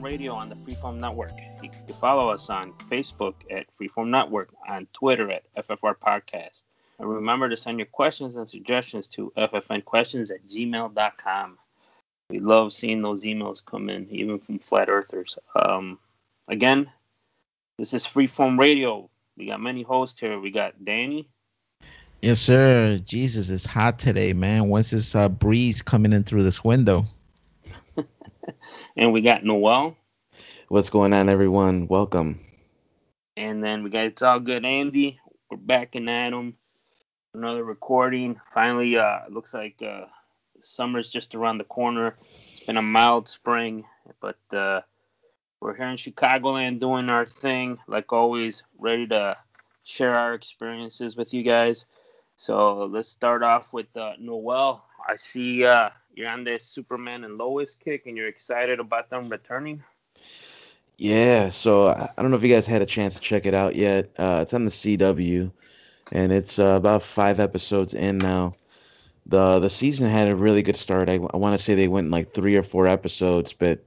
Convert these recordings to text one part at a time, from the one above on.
Radio on the Freeform Network. You can follow us on Facebook at Freeform Network, on Twitter at FFR Podcast. And remember to send your questions and suggestions to ffnquestions@gmail.com. We love seeing those emails come in, even from flat earthers. Again, this is Freeform Radio. We got many hosts here. We got Danny. Yes, sir. Jesus, it's hot today, man. When's this breeze coming in through this window? And we got Noel. What's going on, everyone? Welcome. And then we got It's All Good Andy. We're back in Adam. Another recording. Finally, looks like summer's just around the corner. It's been a mild spring, but we're here in Chicagoland doing our thing. Like always, ready to share our experiences with you guys. So let's start off with Noel. I see you're on this Superman and Lois kick, and you're excited about them returning. Yeah, so I don't know if you guys had a chance to check it out yet. It's on the CW, and it's about 5 episodes in now. The season had a really good start. I want to say they went in like 3 or 4 episodes, but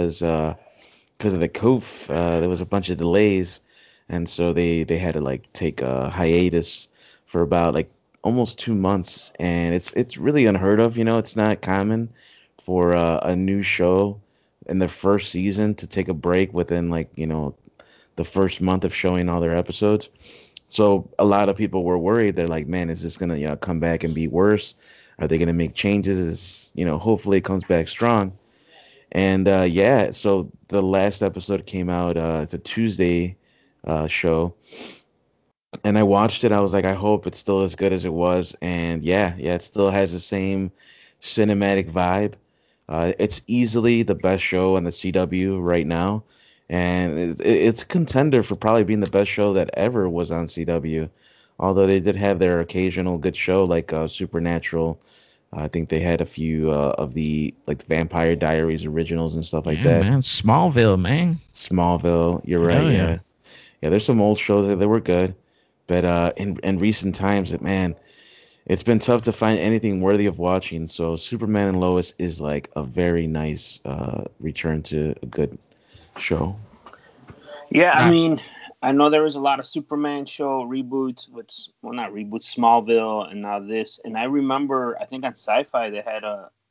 because of the coof, there was a bunch of delays, and so they had to like take a hiatus for about like almost 2 months, and it's really unheard of. It's not common for a new show in the first season to take a break within like the first month of showing all their episodes. So a lot of people were worried. They're like, man, is this gonna come back and be worse? Are they gonna make changes? Hopefully it comes back strong. And yeah, so the last episode came out. It's a Tuesday show, and I watched it. I was like, I hope it's still as good as it was. And yeah, it still has the same cinematic vibe. It's easily the best show on the CW right now, and it's a contender for probably being the best show that ever was on CW. Although they did have their occasional good show like Supernatural. I think they had a few of the like the Vampire Diaries originals and stuff like Yeah, that. man. Smallville, man. Smallville, you're right. Hell yeah. Yeah. There's some old shows that were good, but in recent times, man, it's been tough to find anything worthy of watching. So Superman and Lois is like a very nice return to a good show. Yeah, I Nah, mean, I know there was a lot of Superman show reboots with, well, not reboots, Smallville, and now this. And I remember, I think on Sci-Fi they had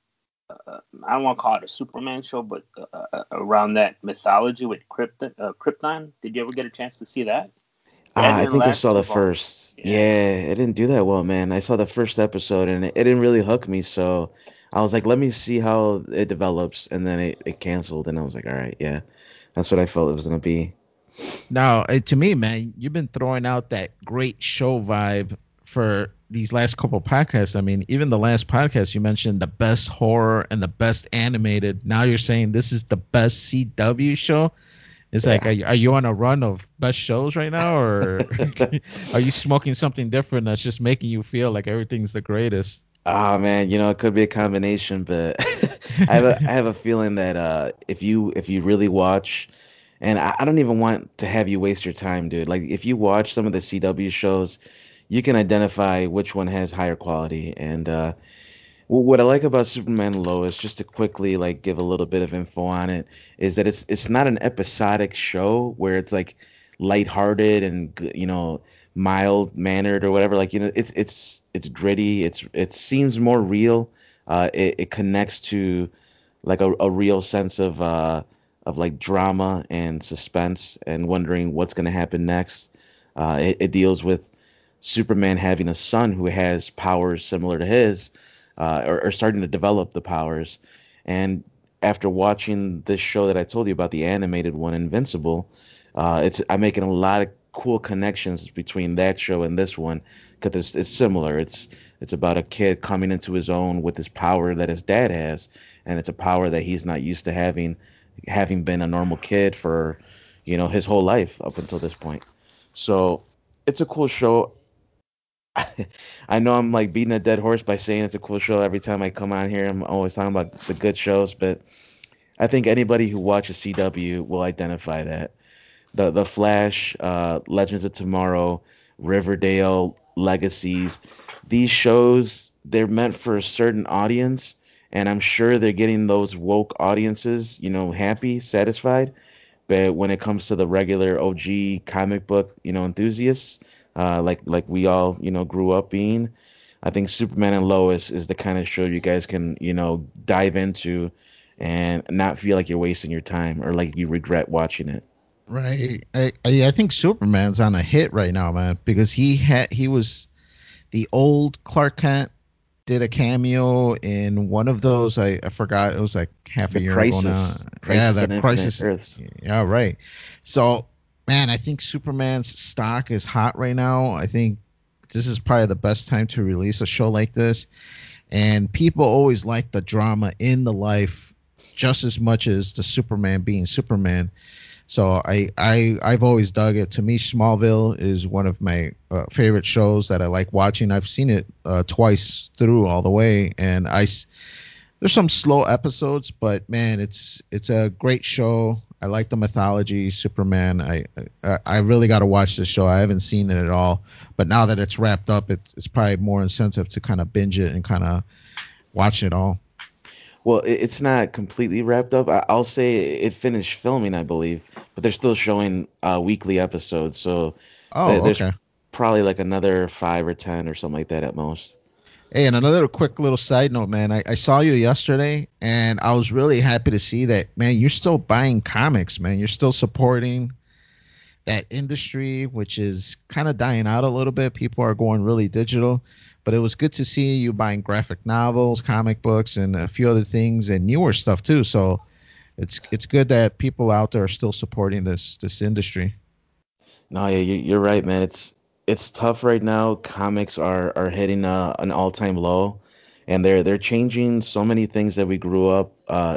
I don't want to call it a Superman show, but around that mythology with Krypton. Did you ever get a chance to see that? That I didn't think I last saw the too long. first. Yeah. Yeah, it didn't do that well, man. I saw the first episode and it didn't really hook me. So I was like, let me see how it develops. And then it canceled. And I was like, all right, yeah, that's what I felt it was going to be. no, to me, man, you've been throwing out that great show vibe for these last couple podcasts. I mean, even the last podcast you mentioned the best horror and the best animated. Now you're saying this is the best CW show. It's like, Yeah. are you on a run of best shows right now, or are you smoking something different that's just making you feel like everything's the greatest? Ah, man, it could be a combination, but I have a feeling that if you really watch, and I don't even want to have you waste your time, dude. Like if you watch some of the CW shows, you can identify which one has higher quality. And what I like about Superman and Lois, just to quickly like give a little bit of info on it, is that it's not an episodic show where it's like lighthearted and mild mannered or whatever. Like it's gritty. It seems more real. It connects to like a real sense of like drama and suspense and wondering what's going to happen next. It deals with Superman having a son who has powers similar to his, or starting to develop the powers. And after watching this show that I told you about, the animated one, Invincible, I'm making a lot of cool connections between that show and this one because it's similar. It's about a kid coming into his own with this power that his dad has, and it's a power that he's not used to having been a normal kid for his whole life up until this point. So it's a cool show. I know I'm like beating a dead horse by saying it's a cool show every time I come on here. I'm always talking about the good shows, but I think anybody who watches CW will identify that. The Flash, Legends of Tomorrow, Riverdale, Legacies, these shows they're meant for a certain audience, and I'm sure they're getting those woke audiences, happy, satisfied. But when it comes to the regular OG comic book, enthusiasts, like we all, grew up being, I think Superman and Lois is the kind of show you guys can, dive into and not feel like you're wasting your time or like you regret watching it. Right. I think Superman's on a hit right now, man, because he was the old Clark Kent, did a cameo in one of those. I forgot, it was like half a The year ago now. Yeah, Crisis the on Infinite Crisis. Earths. Yeah, right. So, man, I think Superman's stock is hot right now. I think this is probably the best time to release a show like this. And people always like the drama in the life just as much as the Superman being Superman. So I've always dug it. To me, Smallville is one of my favorite shows that I like watching. I've seen it twice through all the way, and there's some slow episodes, but man, it's a great show. I like the mythology, Superman. I really got to watch this show. I haven't seen it at all, but now that it's wrapped up, it's probably more incentive to kind of binge it and kind of watch it all. Well, it's not completely wrapped up. I'll say it finished filming, I believe, but they're still showing weekly episodes. So Oh, there's okay. probably like another 5 or 10 or something like that at most. Hey, and another quick little side note, man. I saw you yesterday, and I was really happy to see that, man. You're still buying comics, man. You're still supporting that industry, which is kind of dying out a little bit. People are going really digital, but it was good to see you buying graphic novels, comic books, and a few other things, and newer stuff too. So it's good that people out there are still supporting this industry. No, yeah, you're right, man. It's tough right now. Comics are hitting an all-time low, and they're changing so many things that we grew up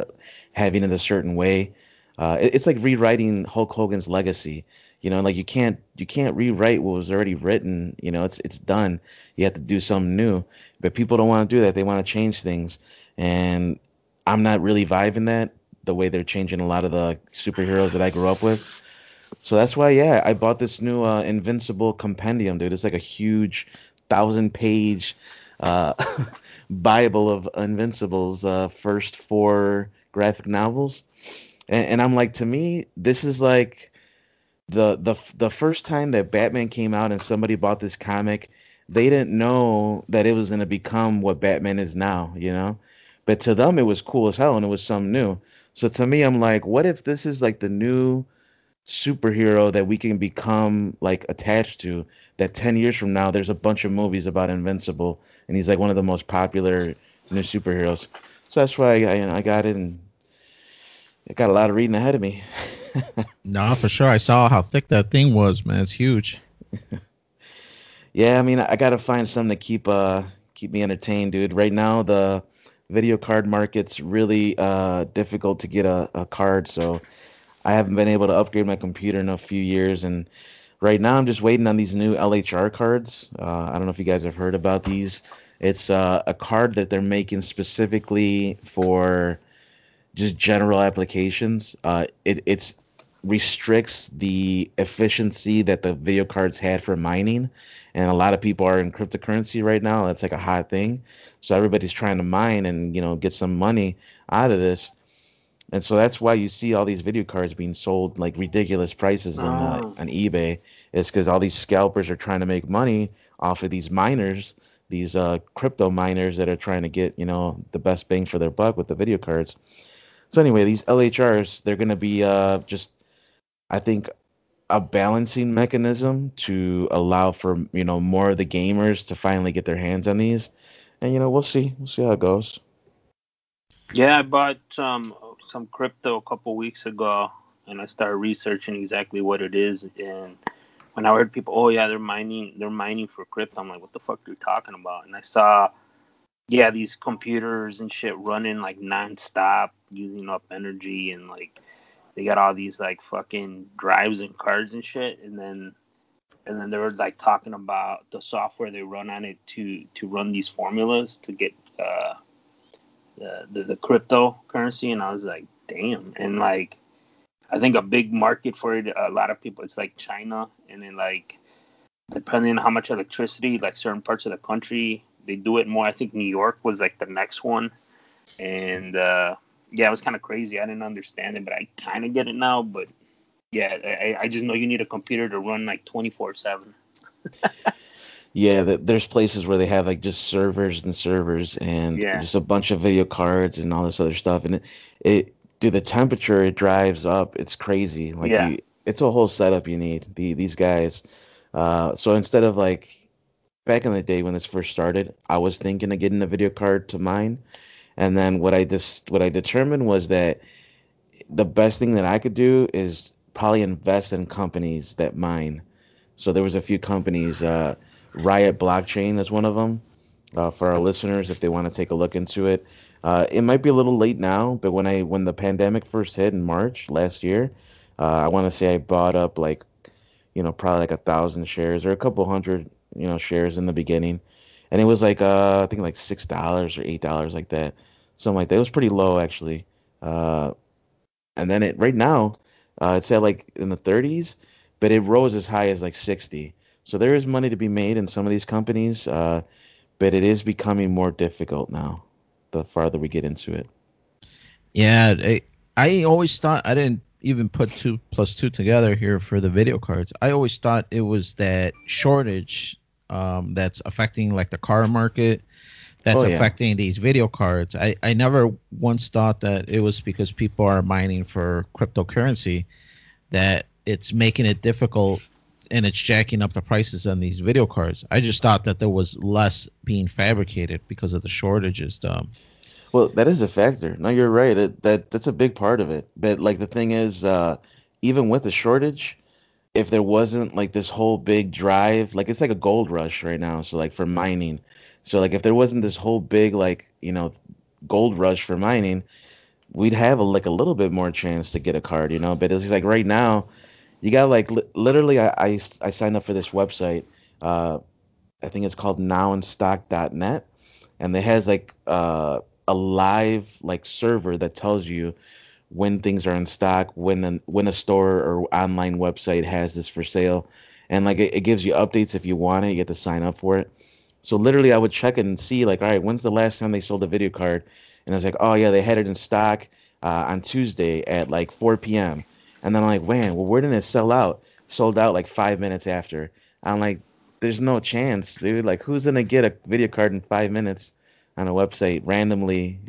having in a certain way. It's like rewriting Hulk Hogan's legacy. Like you can't rewrite what was already written. It's done. You have to do something new. But people don't want to do that. They want to change things, and I'm not really vibing that the way they're changing a lot of the superheroes that I grew up with. So that's why, yeah, I bought this new Invincible compendium, dude. It's like a huge 1,000-page uh, Bible of Invincible's first four graphic novels, and I'm like, to me, this is like the first time that Batman came out and somebody bought this comic. They didn't know that it was gonna become what Batman is now, But to them, it was cool as hell, and it was something new. So to me, I'm like, what if this is like the new superhero that we can become like attached to, that 10 years from now there's a bunch of movies about Invincible and he's like one of the most popular new superheroes. So that's why I got it, and I got a lot of reading ahead of me. No, for sure. I saw how thick that thing was, man. It's huge. Yeah, I mean, I got to find something to keep me entertained, dude. Right now the video card market's really difficult to get a card, so I haven't been able to upgrade my computer in a few years, and right now I'm just waiting on these new LHR cards. I don't know if you guys have heard about these. It's a card that they're making specifically for just general applications. It's restricts the efficiency that the video cards had for mining, and a lot of people are in cryptocurrency right now. That's like a hot thing, so everybody's trying to mine and get some money out of this. And so that's why you see all these video cards being sold like ridiculous prices Oh, on eBay. It's because all these scalpers are trying to make money off of these miners, these crypto miners that are trying to get the best bang for their buck with the video cards. So anyway, these LHRs, they're gonna be just, I think, a balancing mechanism to allow for more of the gamers to finally get their hands on these. And we'll see how it goes. yeah, I bought some crypto a couple weeks ago, and I started researching exactly what it is. And when I heard people, oh yeah, they're mining for crypto, I'm like, what the fuck are you talking about? And I saw, yeah, these computers and shit running like nonstop, using up energy, and like they got all these like fucking drives and cards and shit, and then they were like talking about the software they run on it to run these formulas to get the cryptocurrency, and I was like, damn. And like, I think a big market for it, a lot of people, it's like China, and then like depending on how much electricity, like certain parts of the country, they do it more. I think New York was like the next one, And yeah, it was kind of crazy. I didn't understand it, but I kind of get it now. But yeah, I just know you need a computer to run like 24/7. Yeah, there's places where they have like just servers and servers and Yeah, just a bunch of video cards and all this other stuff. And it dude, the temperature it drives up, it's crazy. Like yeah, it's a whole setup you need. These guys. So instead of like back in the day when this first started, I was thinking of getting a video card to mine. And then what I determined was that the best thing that I could do is probably invest in companies that mine. So there was a few companies. Riot Blockchain is one of them. For our listeners, if they want to take a look into it, it might be a little late now, but when the pandemic first hit in March last year, I want to say I bought up like probably like 1,000 shares or a couple hundred shares in the beginning, and it was like I think like $6 or $8 like that, something like that. It was pretty low actually. Uh, and then it right now, it's at like in the 30s, but it rose as high as like 60. So there is money to be made in some of these companies, but it is becoming more difficult now, the farther we get into it. Yeah, I always thought I didn't even put two plus two together here for the video cards. I always thought it was that shortage that's affecting like the car market, that's Oh yeah. affecting these video cards. I never once thought that it was because people are mining for cryptocurrency that it's making it difficult and it's jacking up the prices on these video cards. I just thought that there was less being fabricated because of the shortages. Well, that is a factor. No, you're right. That's a big part of it. But like the thing is, even with the shortage, if there wasn't like this whole big drive, like it's like a gold rush right now. So like for mining, so like if there wasn't this whole big like gold rush for mining, we'd have like a little bit more chance to get a card, But it's like right now, you got like literally, I signed up for this website. Uh, I think it's called nowinstock.net, and it has like a live like server that tells you when things are in stock, when a store or online website has this for sale, and like it gives you updates if you want it. You get to sign up for it. So literally, I would check it and see like, all right, when's the last time they sold a video card? And I was like, oh yeah, they had it in stock on Tuesday at like 4 p.m. And then I'm like, man, well, where did it sell out? Sold out like 5 minutes after. I'm like, there's no chance, dude. Like, who's gonna get a video card in 5 minutes on a website randomly?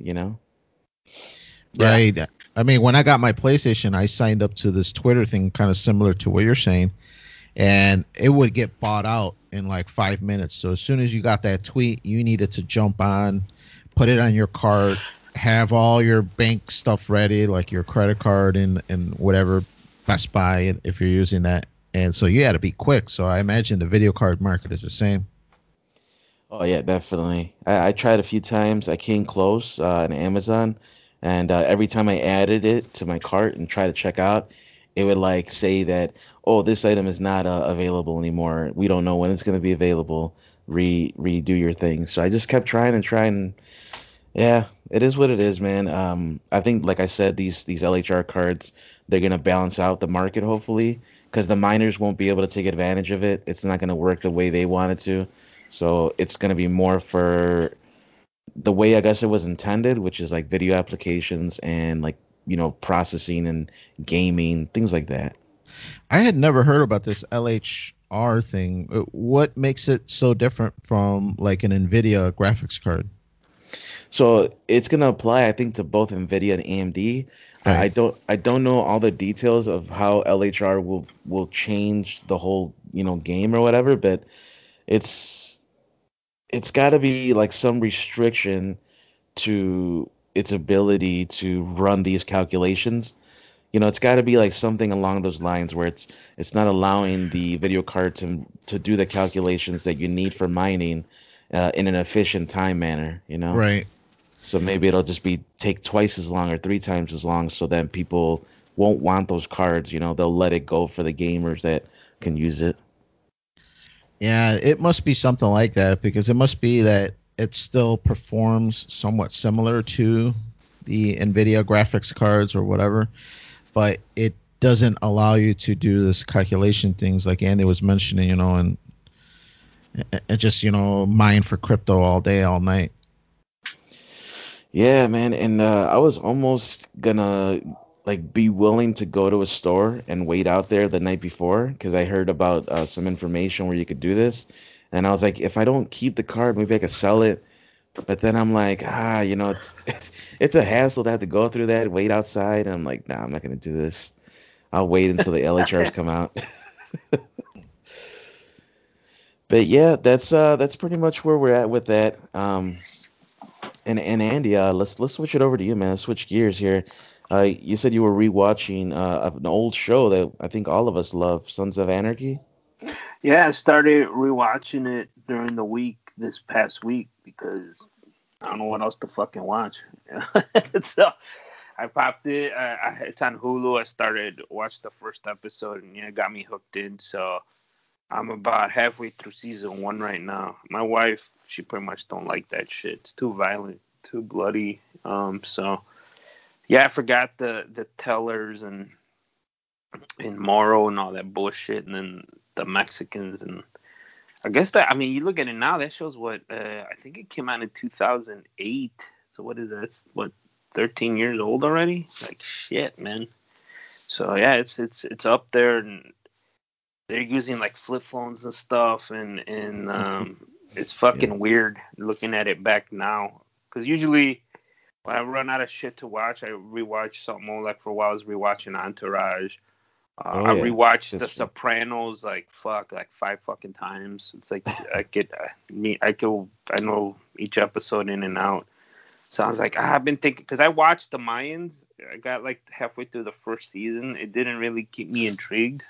yeah, Right. I mean, when I got my PlayStation, I signed up to this Twitter thing, kind of similar to what you're saying, and it would get bought out in like 5 minutes. So as soon as you got that tweet, you needed to jump on, put it on your cart, have all your bank stuff ready, like your credit card and whatever Best Buy if you're using that. And so you had to be quick. So I imagine the video card market is the same. Oh yeah, definitely. I tried a few times. I came close on Amazon, and every time I added it to my cart and try to check out, it would like say that, "Oh, this item is not available anymore. We don't know when it's going to be available. Redo your thing." So I just kept trying and trying. Yeah, it is what it is, man. I think, like I said, these LHR cards, they're gonna balance out the market hopefully, because the miners won't be able to take advantage of it. It's not gonna work the way they want it to, so it's gonna be more for the way I guess it was intended, which is like video applications and like processing and gaming, things like that. I had never heard about this LHR thing. What makes it so different from like an NVIDIA graphics card? So it's gonna apply, I think, to both NVIDIA and AMD. I, Right. I don't I don't know all the details of how LHR will change the whole game or whatever, but it's it's got to be like some restriction to its ability to run these calculations. It's got to be like something along those lines where it's not allowing the video card to do the calculations that you need for mining in an efficient time manner. Right. So maybe it'll just be take twice as long or three times as long, so then people won't want those cards. They'll let it go for the gamers that can use it. Yeah, it must be something like that because it must be that it still performs somewhat similar to the NVIDIA graphics cards or whatever, but it doesn't allow you to do this calculation things like Andy was mentioning, and just, mine for crypto all day, all night. Yeah, man, and I was almost gonna like be willing to go to a store and wait out there the night before because I heard about some information where you could do this, and I was like, if I don't keep the card, maybe I could sell it. But then I'm like, it's a hassle to have to go through that, wait outside. And I'm like, nah, I'm not gonna do this. I'll wait until the LHRs come out. But yeah, that's pretty much where we're at with that. And Andy, let's switch it over to you, man. Let's switch gears here. You said you were rewatching an old show that I think all of us love, Sons of Anarchy. Yeah, I started rewatching it during the week this past week because I don't know what else to fucking watch. So I popped it. It's on Hulu. I started watch the first episode, and yeah, it got me hooked in. So I'm about halfway through season one right now. My wife, she pretty much don't like that shit. It's too violent, too bloody. So yeah, I forgot the tellers and Moro and all that bullshit, and then the Mexicans and I guess that I mean you look at it now. That shows what I think it came out in 2008. So what is that? It's, what 13 years old already? Like shit, man. So yeah, it's up there, and they're using like flip phones and stuff, and it's Yeah. fucking weird looking at it back now. Because usually when I run out of shit to watch, I rewatch something more. Like for a while, I was rewatching Entourage. Oh I yeah, rewatched that's The true. Sopranos like five fucking times. It's like I know each episode in and out. So I was like, I've been thinking because I watched the Mayans. I got like halfway through the first season. It didn't really keep me intrigued.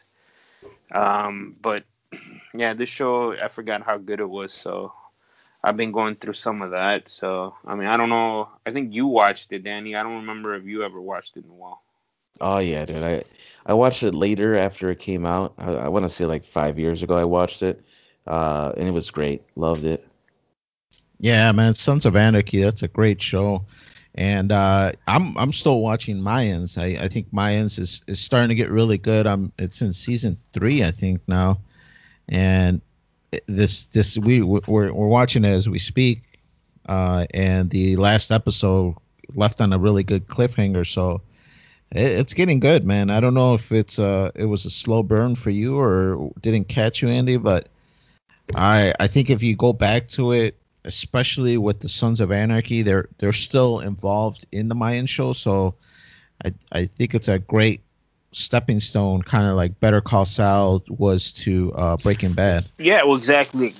But yeah, this show I forgot how good it was. So I've been going through some of that. So I mean, I don't know. I think you watched it, Danny. I don't remember if you ever watched it in a while. Oh yeah, dude. I watched it later after it came out. I want to say like 5 years ago I watched it, and it was great. Loved it. Yeah, man, Sons of Anarchy. That's a great show, and I'm still watching Mayans. I think Mayans is starting to get really good. It's in season three, I think now, and this we're watching it as we speak, and the last episode left on a really good cliffhanger. So it's getting good, man. I don't know if it was a slow burn for you or didn't catch you, Andy, but I think if you go back to it, especially with the Sons of Anarchy, they're still involved in the Mayan show, so I think it's a great stepping stone, kind of like Better Call Saul was to Breaking Bad. Yeah, well, exactly.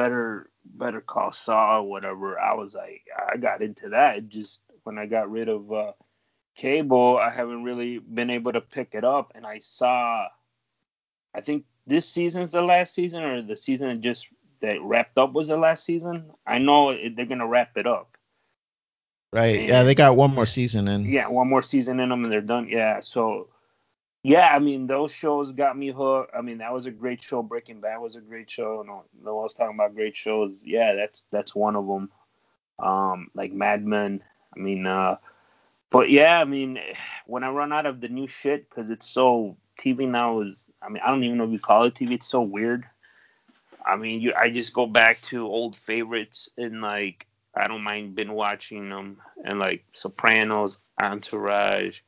Better Call Saul, or whatever. I was like, I got into that. It just when I got rid of cable, I haven't really been able to pick it up. And I saw, I think this season's the last season, or the season that wrapped up was the last season. I know they're gonna wrap it up, Right? Yeah, they and got one more season in. yeah, one more season in them, and they're done. Yeah, so yeah, I mean, those shows got me hooked. I mean, that was a great show. Breaking Bad was a great show. No one was talking about great shows. Yeah, that's one of them. Like Mad Men. I mean, but yeah, I mean, when I run out of the new shit because it's so TV now is. I mean, I don't even know if you call it TV. It's so weird. I mean, I just go back to old favorites and like I don't mind binge watching them and like Sopranos, Entourage.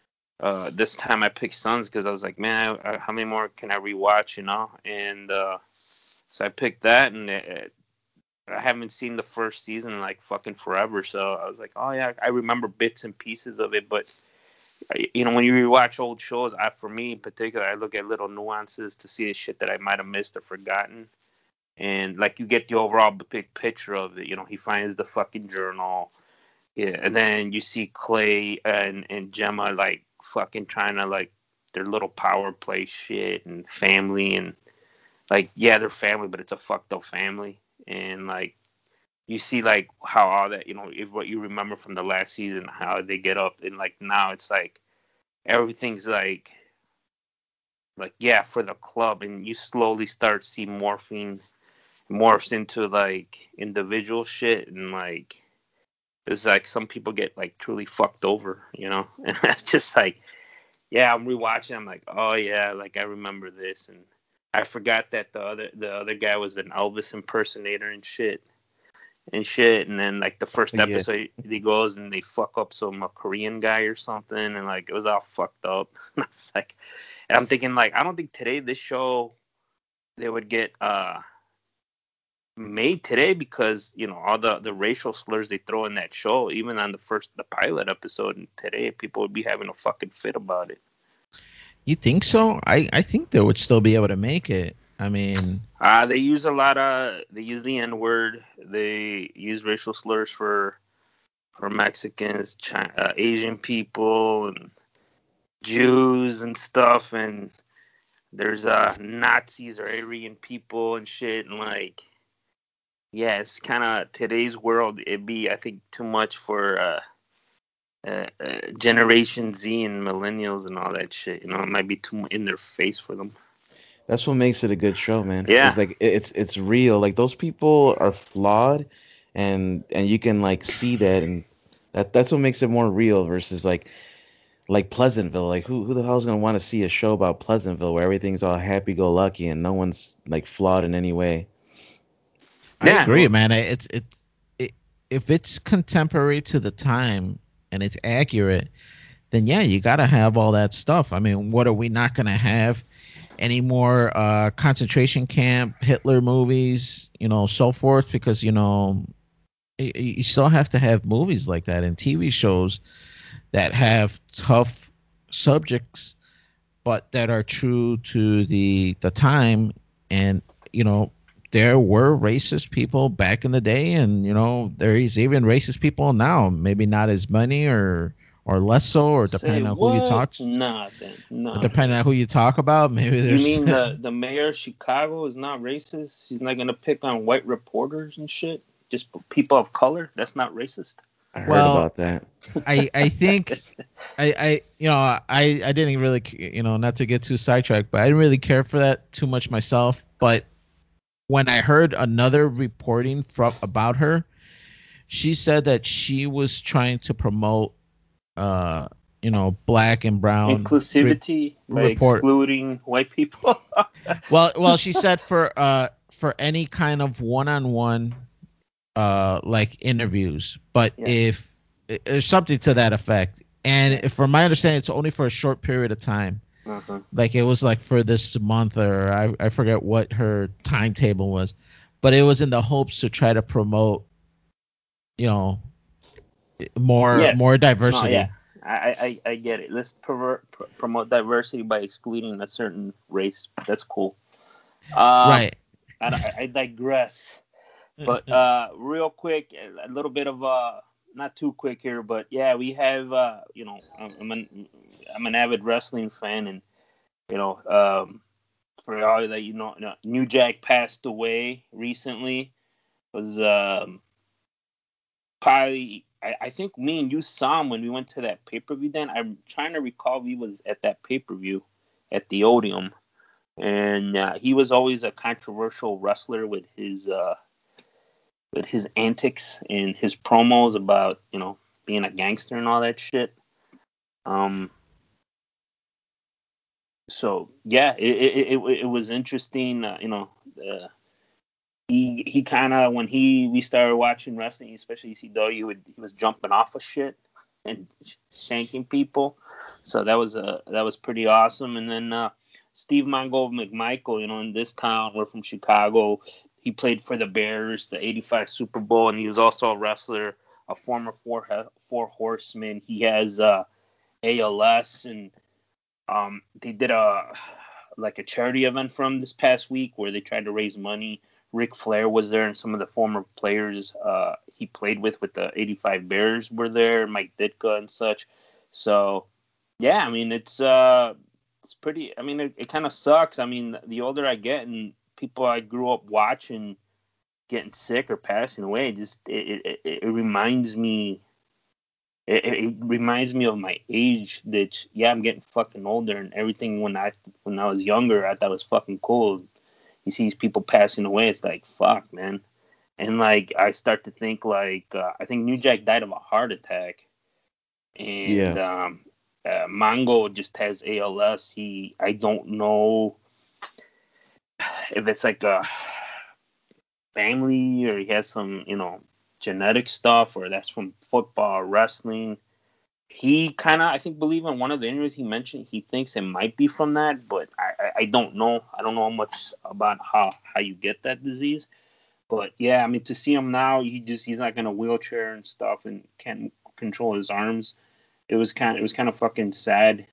This time I picked Sons because I was like, man, how many more can I rewatch? You know, and so I picked that, and I haven't seen the first season in like fucking forever. So I was like, oh yeah, I remember bits and pieces of it, but you know, when you rewatch old shows, for me in particular, I look at little nuances to see the shit that I might have missed or forgotten. And like you get the overall big picture of it. You know, he finds the fucking journal. Yeah, and then you see Clay and Gemma like fucking trying to like their little power play shit and family and like yeah they're family but it's a fucked up family and like you see like how all that you know if what you remember from the last season how they get up and like now it's like everything's like yeah for the club and you slowly start see morphs into like individual shit and like it's like some people get like truly fucked over, you know, and that's just like yeah, I'm rewatching. I'm like, oh yeah, like I remember this, and I forgot that the other guy was an Elvis impersonator and shit. and shit. And then like the first Yeah. episode, he goes and they fuck up some Korean guy or something, and like it was all fucked up. And I was like, and I'm thinking like, I don't think today this show they would get made today because all the racial slurs they throw in that show, even on the pilot episode, and today people would be having a fucking fit about it. You think so? I think they would still be able to make it. I mean, They use they use the N word, they use racial slurs for Mexicans, Asian people, and Jews and stuff, and there's Nazis or Aryan people and shit, and like, yeah, it's kind of today's world. It'd be, I think, too much for Generation Z and millennials and all that shit. It might be too in their face for them. That's what makes it a good show, man. Yeah, It's like it's real. Like those people are flawed, and you can like see that, and that's what makes it more real versus like Pleasantville. Like who the hell is gonna want to see a show about Pleasantville where everything's all happy go lucky and no one's like flawed in any way? I yeah, agree, well, man. If it's contemporary to the time and it's accurate, then yeah, you got to have all that stuff. I mean, what are we not going to have? Any more concentration camp, Hitler movies, so forth? Because you still have to have movies like that and TV shows that have tough subjects, but that are true to the time. And you know, there were racist people back in the day, and there is even racist people now. Maybe not as many or less so, or say depending on who you what? talk. Nah, then nah, Depending man. on who you talk about, maybe You there's mean the mayor of Chicago is not racist? He's not gonna pick on white reporters and shit. Just people of color. That's not racist. I heard well, about that. I think I didn't really not to get too sidetracked, but I didn't really care for that too much myself. But when I heard another reporting from about her, she said that she was trying to promote uh black and brown Inclusivity by report. excluding white people. Well, she said for any kind of one-on-one like interviews, but Yeah. if there's something to that effect, and if, from my understanding, it's only for a short period of time. Uh-huh. Like it was like for this month, or I forget what her timetable was, but it was in the hopes to try to promote, you know, Yes. more No. Yeah. diversity. I get it. Let's promote diversity by excluding a certain race. That's cool. Um, Right. I digress. But real quick, a little bit of not too quick here, but yeah, we have I'm an avid wrestling fan, and you know for all that New Jack passed away recently. Was probably I think me and you saw him when we went to that pay per view. Then I'm trying to recall we was at that pay per view at the Odeum, and he was always a controversial wrestler with his antics and his promos about being a gangster and all that shit. Um, so yeah, it was interesting. Uh, he kind of when we started watching wrestling, especially ECW, he was jumping off of shit and shanking people. So that was pretty awesome. And then Steve Mongo McMichael, in this town, we're from Chicago. He played for the Bears, the '85 Super Bowl, and he was also a wrestler, a former four horseman. He has ALS, and they did a charity event from this past week where they tried to raise money. Ric Flair was there, and some of the former players he played with the '85 Bears were there, Mike Ditka and such. So, yeah, I mean it's pretty. I mean it kind of sucks. I mean the older I get and people I grew up watching getting sick or passing away, it reminds me. It reminds me of my age. That yeah, I'm getting fucking older, and everything when I was younger, I thought was fucking cool. You see these people passing away, it's like fuck, man. And like I start to think like I think New Jack died of a heart attack, and Yeah. Mongo just has ALS. I don't know if it's like a family or he has some genetic stuff or that's from football or wrestling. He kind of, I think, believe in one of the interviews he mentioned, he thinks it might be from that, but I don't know. I don't know much about how you get that disease. But yeah, I mean, to see him now, he's like in a wheelchair and stuff and can't control his arms. It was kind of fucking sad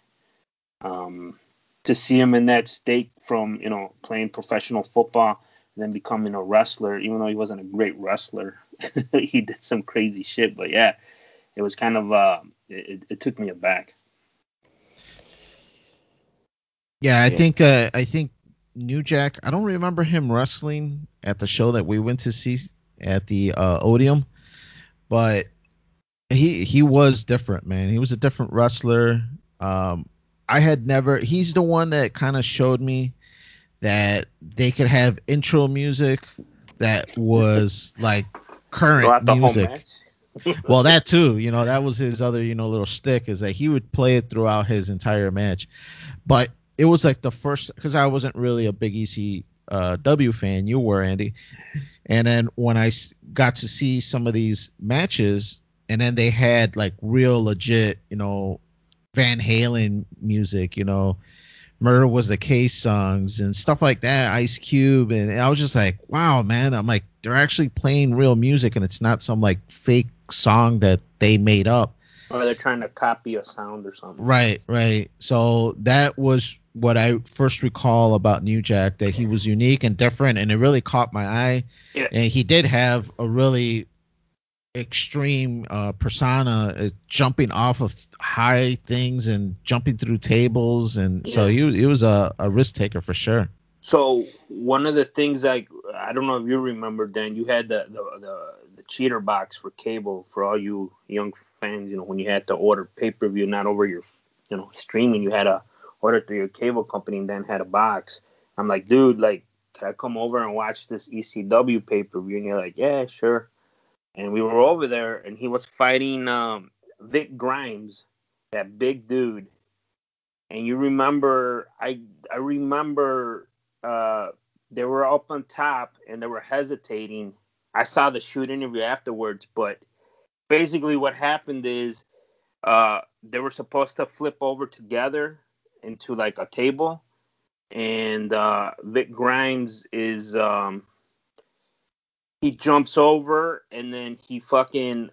to see him in that state from playing professional football and then becoming a wrestler. Even though he wasn't a great wrestler, he did some crazy shit. But yeah, it was kind of it took me aback. Yeah, I think New Jack. I don't remember him wrestling at the show that we went to see at the Odeum, but he was different, man. He was a different wrestler. Um, I had never. He's the one that kind of showed me that they could have intro music that was like current Throughout the whole music. match. Well, that too, that was his other, little stick is that he would play it throughout his entire match. But it was like the first, because I wasn't really a big ECW fan. You were, Andy. And then when I got to see some of these matches, and then they had like real legit, Van Halen music, Murder Was the Case songs and stuff like that, Ice Cube. And I was just like, wow, man. I'm like, they're actually playing real music and it's not some like fake song that they made up. Or they're trying to copy a sound or something. Right, right. So that was what I first recall about New Jack, that he was unique and different, and it really caught my eye. Yeah. And he did have a really extreme persona, jumping off of high things and jumping through tables, and so he was a risk taker for sure. So one of the things I don't know if you remember, Dan, you had the cheater box for cable for all you young fans. When you had to order pay-per-view, not over your streaming, you had to order through your cable company and then had a box. I'm like, dude, like, can I come over and watch this ECW pay-per-view? And you're like, yeah, sure. And we were over there, and he was fighting Vic Grimes, that big dude. And you remember, I remember they were up on top and they were hesitating. I saw the shoot interview afterwards, but basically what happened is they were supposed to flip over together into like a table, and Vic Grimes is he jumps over and then he fucking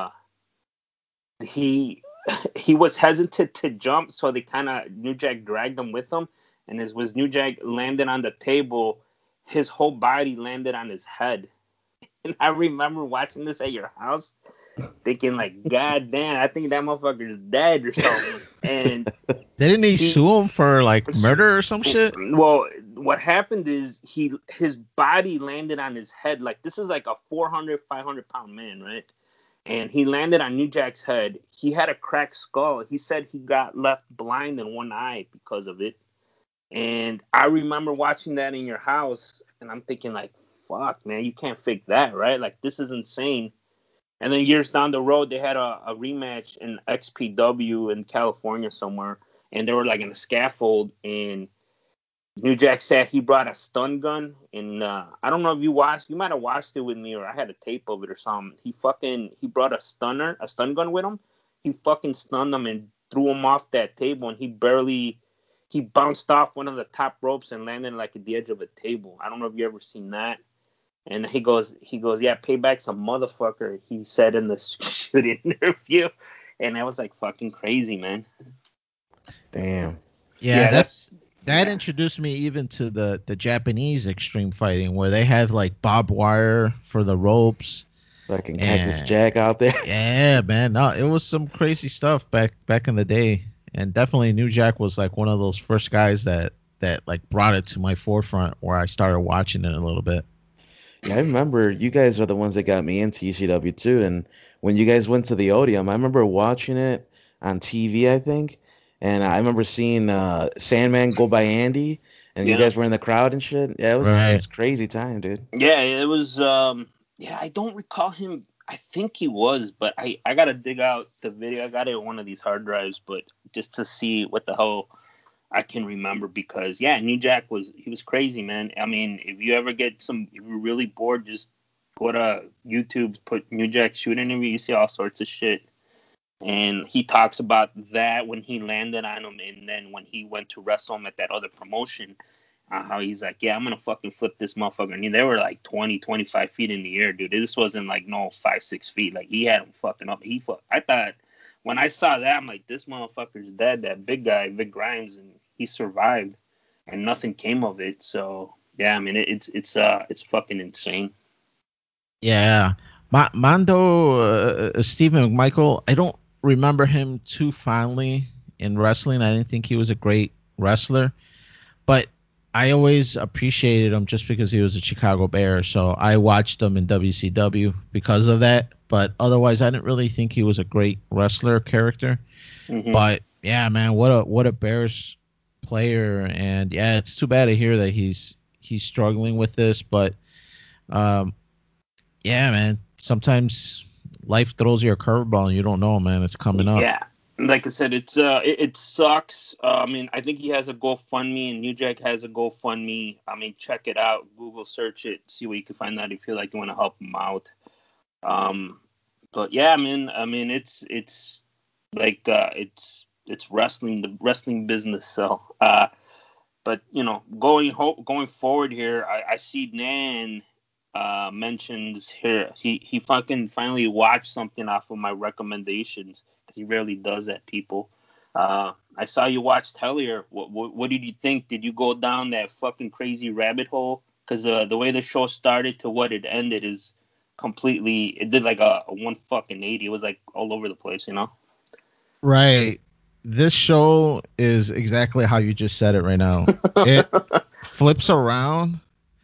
he he was hesitant to jump, so they kind of New Jack dragged him with him, and as was New Jack landed on the table, his whole body landed on his head. And I remember watching this at your house, thinking like, God damn, I think that motherfucker is dead or something. And Didn't he sue him for like murder or some shit? Well, what happened is his body landed on his head. Like, this is like a 400, 500-pound man, right? And he landed on New Jack's head. He had a cracked skull. He said he got left blind in one eye because of it. And I remember watching that in your house, and I'm thinking like, fuck, man, you can't fake that, right? Like, this is insane. And then years down the road, they had a rematch in XPW in California somewhere, and they were like in a scaffold, and New Jack said he brought a stun gun, and I don't know if you watched. You might have watched it with me, or I had a tape of it or something. He brought a stun gun with him. He fucking stunned him and threw him off that table, and he bounced off one of the top ropes and landed like at the edge of a table. I don't know if you ever seen that. And he goes, yeah, payback's a motherfucker. He said in the shooting interview, and that was like fucking crazy, man. Damn. Yeah, that introduced me even to the Japanese extreme fighting, where they have like barbed wire for the ropes. Fucking Cactus Jack out there. Yeah, man. No, it was some crazy stuff back in the day. And definitely New Jack was like one of those first guys that like brought it to my forefront, where I started watching it a little bit. Yeah, I remember you guys are the ones that got me into ECW too. And when you guys went to the Odeum, I remember watching it on TV, I think. And I remember seeing Sandman go by Andy, and you Yeah. guys were in the crowd and shit. Yeah, it was crazy time, dude. Yeah, it was. Yeah, I don't recall him. I think he was, but I gotta dig out the video. I got it on one of these hard drives, but just to see what the hell I can remember, because yeah, New Jack was crazy, man. I mean, if you ever if you're really bored, just go to YouTube, put New Jack shoot interview, you see all sorts of shit. And he talks about that when he landed on him, and then when he went to wrestle him at that other promotion, how he's like, yeah, I'm going to fucking flip this motherfucker. I mean, they were like 20, 25 feet in the air, dude. This wasn't like no 5, 6 feet. Like, he had him fucking up. I thought, when I saw that, I'm like, this motherfucker's dead. That big guy, Vic Grimes, and he survived, and nothing came of it. So, yeah, I mean, it's fucking insane. Yeah. Mondo, Stephen McMichael, I don't remember him too fondly in wrestling. I didn't think he was a great wrestler, but I always appreciated him just because he was a Chicago Bear. So I watched him in WCW because of that. But otherwise, I didn't really think he was a great wrestler character. Mm-hmm. But yeah, man, what a Bears player. And yeah, it's too bad to hear that he's struggling with this. But um, yeah, man, sometimes life throws you a curveball and you don't know, man. It's coming up. Yeah, like I said, it sucks. I mean, I think he has a GoFundMe, and New Jack has a GoFundMe. I mean, check it out. Google search it, see what you can find out if you feel like you want to help him out. Um, but yeah, I mean, it's like it's wrestling, the wrestling business. So, but you know, going forward here, I see Nan mentions here he fucking finally watched something off of my recommendations because he rarely does that. People, I saw you watched Hellier. What did you think? Did you go down that fucking crazy rabbit hole? Because the way the show started to what it ended is completely. It did like a one fucking 80. It was like all over the place, you know. Right. This show is exactly how you just said it right now. It flips around.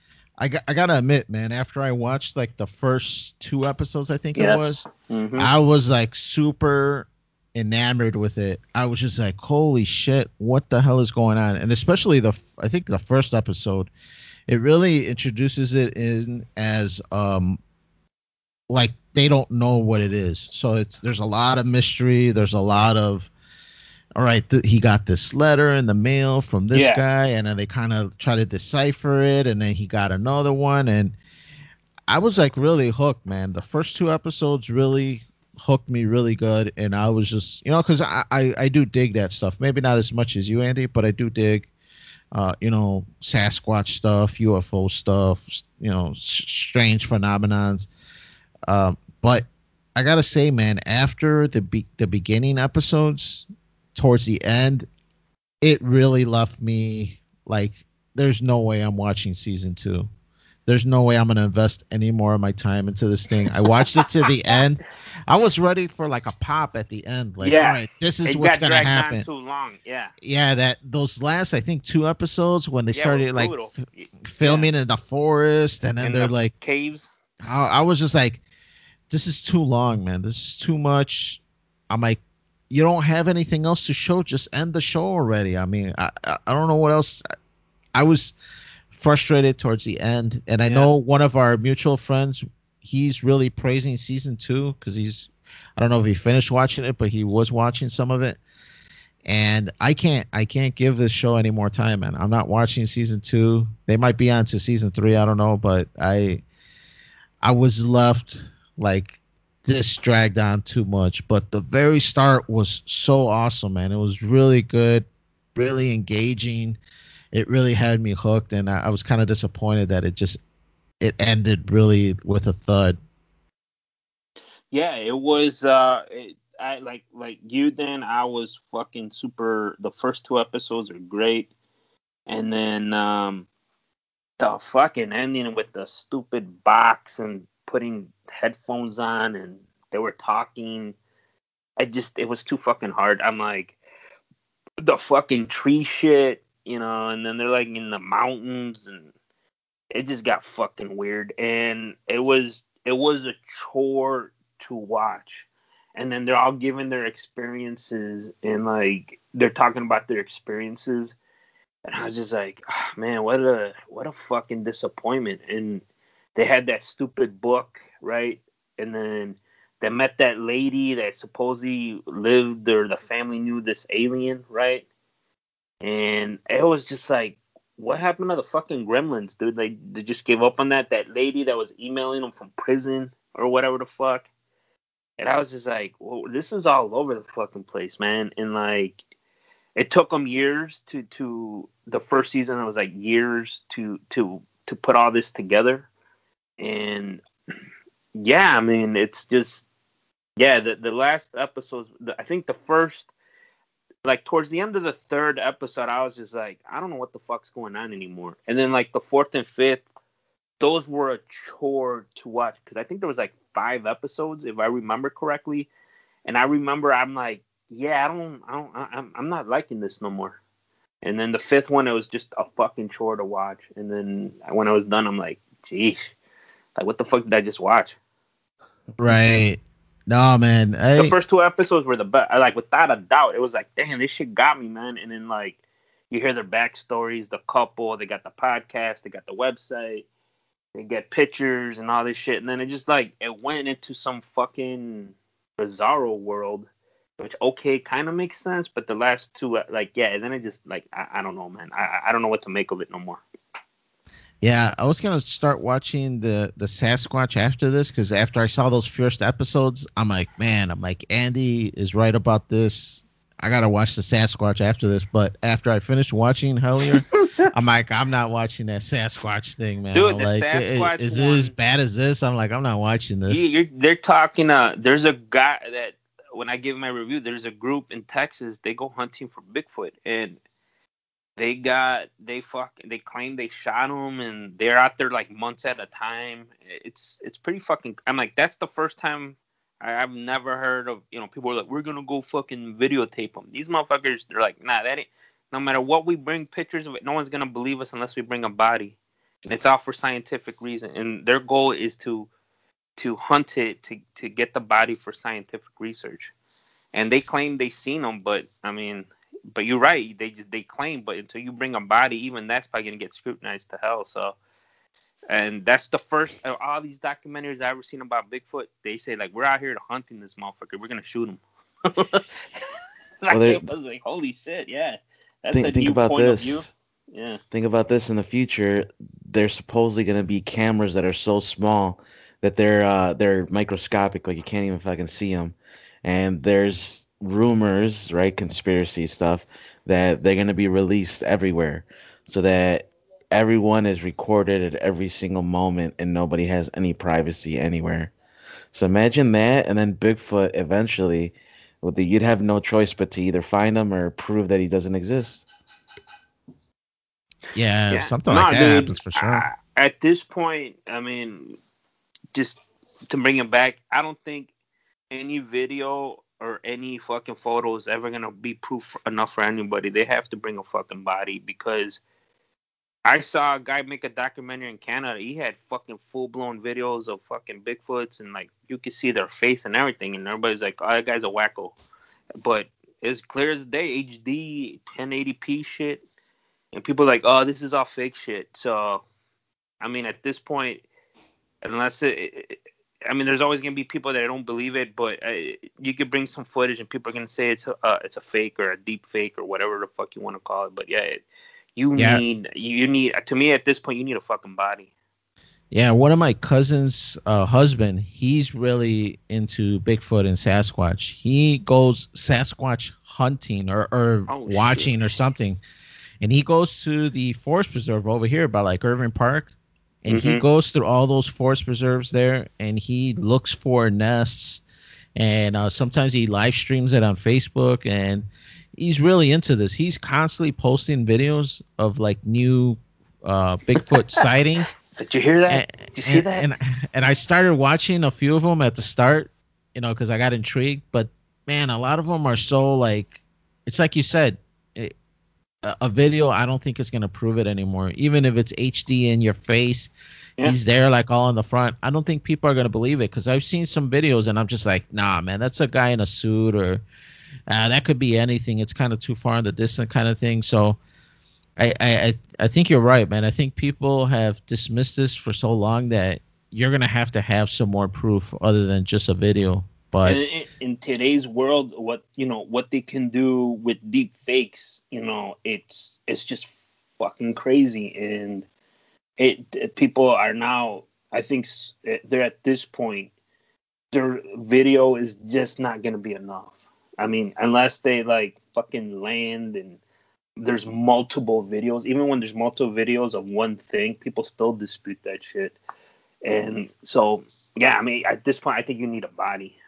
I gotta admit, man, after I watched like the first 2 episodes, I think it Yes. was, Mm-hmm. I was like super enamored with it. I was just like, holy shit, what the hell is going on? And especially I think the first episode, it really introduces it in as like they don't know what it is. So there's a lot of mystery. There's a lot of, all right, he got this letter in the mail from this Yeah. guy, and then they kind of try to decipher it, and then he got another one, and I was like really hooked, man. The first 2 episodes really hooked me really good, and I was just, because I do dig that stuff. Maybe not as much as you, Andy, but I do dig, Sasquatch stuff, UFO stuff, strange phenomenons. But I gotta say, man, after the beginning episodes, towards the end, it really left me like, there's no way I'm watching season 2. There's no way I'm going to invest any more of my time into this thing. I watched it to the end. I was ready for like a pop at the end. Like, all Yeah. right, this is It what's got going to dragged on happen. too long. Yeah. Yeah, that those last, I think, 2 episodes when they Yeah, it was started like brutal. filming in the forest, and then In they're the like, caves. I was just like, this is too long, man. This is too much. I'm like, you don't have anything else to show. Just end the show already. I mean, I don't know what else. I was frustrated towards the end, and I know one of our mutual friends, he's really praising season 2 because I don't know if he finished watching it, but he was watching some of it. And I can't give this show any more time, man. I'm not watching season 2. They might be on to season 3. I don't know, but I was left like, this dragged on too much. But the very start was so awesome, man. It was really good, really engaging. It really had me hooked, and I was kind of disappointed that it ended really with a thud. Yeah, it was. I like you. Then I was fucking super. The first 2 episodes are great, and then the fucking ending with the stupid box and putting headphones on, and they were talking. It was too fucking hard. I'm like, the fucking tree shit, and then they're like in the mountains, and it just got fucking weird, and it was a chore to watch. And then they're all giving their experiences, and like they're talking about their experiences, and I was just like, oh, man, what a fucking disappointment. And they had that stupid book, right? And then they met that lady that supposedly lived, or the family knew this alien, right? And it was just like, what happened to the fucking Gremlins, dude? They just gave up on that. That lady that was emailing them from prison or whatever the fuck. And I was just like, well, this is all over the fucking place, man. And like, it took them years to the first season. It was like years to put all this together. And yeah, I mean, it's just yeah. The last episodes, I think the first, like towards the end of the third episode, I was just like, I don't know what the fuck's going on anymore. And then like the fourth and fifth, those were a chore to watch because I think there was like 5 episodes if I remember correctly. And I remember I'm like, yeah, I'm not liking this no more. And then the fifth one, it was just a fucking chore to watch. And then when I was done, I'm like, geez, like what the fuck did I just watch? Right. No, man. The first 2 episodes were the best. Like without a doubt, it was like, damn, this shit got me, man. And then like you hear their backstories, the couple, they got the podcast, they got the website, they get pictures and all this shit. And then it just like it went into some fucking bizarro world, which okay, kind of makes sense. But the last two, like yeah, and then it just like I don't know, man. I don't know what to make of it no more. Yeah, I was gonna start watching the Sasquatch after this because after I saw those first episodes, I'm like, man, Andy is right about this. I gotta watch the Sasquatch after this. But after I finished watching Hellier, I'm like, I'm not watching that Sasquatch thing, man. Dude, I'm the like, Sasquatch is it as one, bad as this? I'm like, I'm not watching this. they're talking. There's a guy that when I give my review, there's a group in Texas. They go hunting for Bigfoot, and they claim they shot him, and they're out there like months at a time. It's pretty fucking. I'm like, that's the first time I've never heard of. People are like, we're gonna go fucking videotape them. These motherfuckers, they're like, nah, that ain't. No matter what we bring pictures of it, no one's gonna believe us unless we bring a body, and it's all for scientific reason. And their goal is to hunt it to get the body for scientific research. And they claim they seen them, but I mean, but you're right. They claim, but until you bring a body, even that's probably gonna get scrutinized to hell. So, and that's the first of all these documentaries I've ever seen about Bigfoot. They say like we're out here to hunting this motherfucker. We're gonna shoot him. Well, Like it was like holy shit, yeah. That's a think new about point of view. this. Yeah. Think about this in the future. There's supposedly going to be cameras that are so small that they're microscopic, like you can't even fucking see them. And there's rumors, right, conspiracy stuff that they're going to be released everywhere, so that everyone is recorded at every single moment and nobody has any privacy anywhere. So imagine that, and then Bigfoot eventually, you'd have no choice but to either find him or prove that he doesn't exist. Yeah, Yeah. something like No, that dude. happens for sure. At this point, I mean, just to bring it back, I don't think any video or any fucking photo is ever gonna be proof enough for anybody. They have to bring a fucking body because I saw a guy make a documentary in Canada. He had fucking full blown videos of fucking Bigfoots and like you could see their face and everything, and everybody's like, "Oh, that guy's a wacko." But it's clear as day, HD, 1080p shit, and people are like, "Oh, this is all fake shit." So, I mean, at this point, unless I mean, there's always gonna be people that don't believe it, but you could bring some footage and people are gonna say it's a fake or a deep fake or whatever the fuck you want to call it. But yeah, Yeah, you need to me at this point you need a fucking body. yeah. One of my cousin's husband, he's really into Bigfoot and Sasquatch. He goes Sasquatch hunting or Oh shit. watching or something, and he goes to the forest preserve over here by like Irving Park, and he Mm-hmm. goes through all those forest preserves there, and he looks for nests, and sometimes he live streams it on Facebook, and he's really into this. He's constantly posting videos of like new Bigfoot sightings. Did you hear that? and Did you see and that? and, and I started watching a few of them at the start, because I got intrigued. But man, a lot of them are so like, it's like you said, a video. I don't think it's gonna prove it anymore. Even if it's HD in your face, Yeah. he's there like all in the front. I don't think people are gonna believe it because I've seen some videos and I'm just like, nah, man, that's a guy in a suit or that could be anything. It's kind of too far in the distance, kind of thing. So I think you're right, man. I think people have dismissed this for so long that you're gonna have to have some more proof other than just a video. And But in today's world, what they can do with deep fakes, it's just fucking crazy, and people are now. I think they're at this point. Their video is just not gonna be enough. I mean, unless they like fucking land and there's multiple videos. Even when there's multiple videos of one thing, people still dispute that shit. And so, yeah, I mean, at this point, I think you need a body.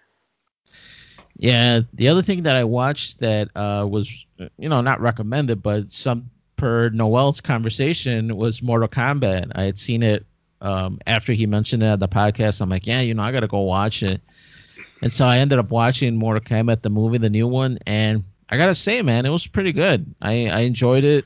Yeah, the other thing that I watched that was, not recommended, but some per Noel's conversation was Mortal Kombat. I had seen it after he mentioned it at the podcast. I'm like, yeah, I got to go watch it. And so I ended up watching Mortal Kombat, the movie, the new one, and I gotta say, man, it was pretty good. I enjoyed it.